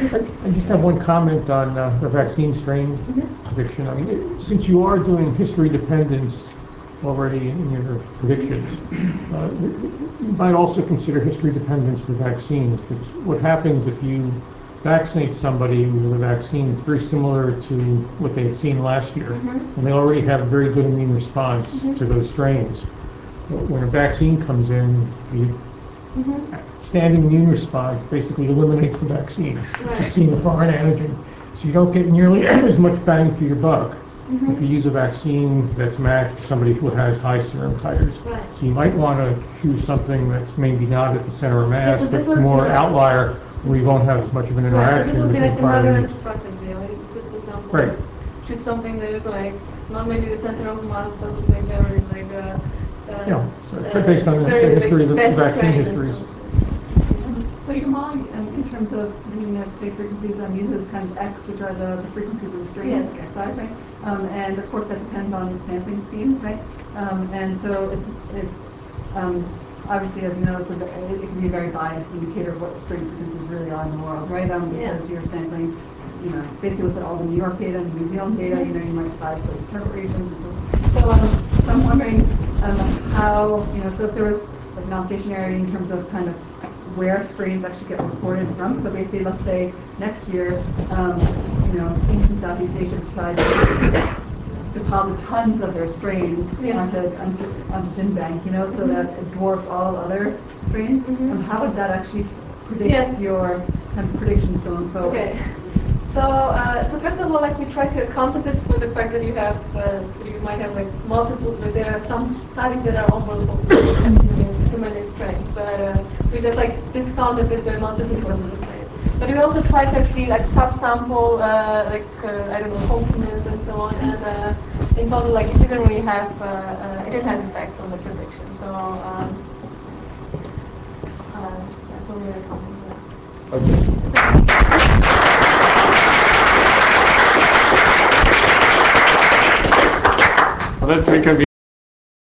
I I just have one comment on uh, the vaccine strain Mm-hmm. prediction. I mean, it- since you are doing history dependence already in your predictions, uh, you might also consider history dependence for vaccines. Because what happens if you vaccinate somebody with a vaccine that's very similar to what they had seen last year, Mhm. and they already have a very good immune response Mhm. to those strains. But when a vaccine comes in, you Mhm. standing immune response basically eliminates the vaccine. Right. It's seen a foreign antigen. So you don't get nearly as much bang for your buck Mhm. if you use a vaccine that's matched to somebody who has high serum titers. Right. So you might want to choose something that's maybe not at the center of mass, so this but would more be- outlier where you won't have as much of an Right, so interaction this would be between like prior another use. strategy. Like, you could, for example, Right. choose something that is like not maybe the center of mass, but it's like very like uh, uh, Yeah, so uh, based on the very, history of the like, vaccine strain and histories. stuff. Um, So your model, um, in terms of looking at big frequencies, um, uses kind of X, which are the, the frequencies of the strains, Yes. the X Is, right? Um, and of course that depends on the sampling schemes, right? Um, and so it's, it's um, obviously, as you know, it's a, it can be a very biased indicator of what the strain frequencies really are in the world, right? Um, because Yeah. you're sampling, you know, basically with all the New York data and New Zealand data, you know, you might bias those target regions and so So, um, so I'm wondering um, how, you know, so if there was like non-stationarity in terms of kind of where strains actually get reported from. So basically, let's say next year, um, you know, East and Southeast Asia decide to deposit tons of their strains Yeah. onto, onto, onto GenBank, you know, so that it dwarfs all other strains. Mhm. And how would that actually predict Yes. your kind of predictions going forward? Okay. So, uh, so first of all, like we try to account a bit for the fact that you have, uh, you might have like multiple, like, there are some studies that are overpopulated with too many strains, but uh, we just like discount a bit the multiple of the strains. But we also try to actually like subsample, uh, like uh, I don't know, continents and so on, and uh, in total, like it didn't really have, uh, uh, it didn't have effect on the prediction. So, um, uh, yeah, so we're accounting for that. Okay. Let's reconvene.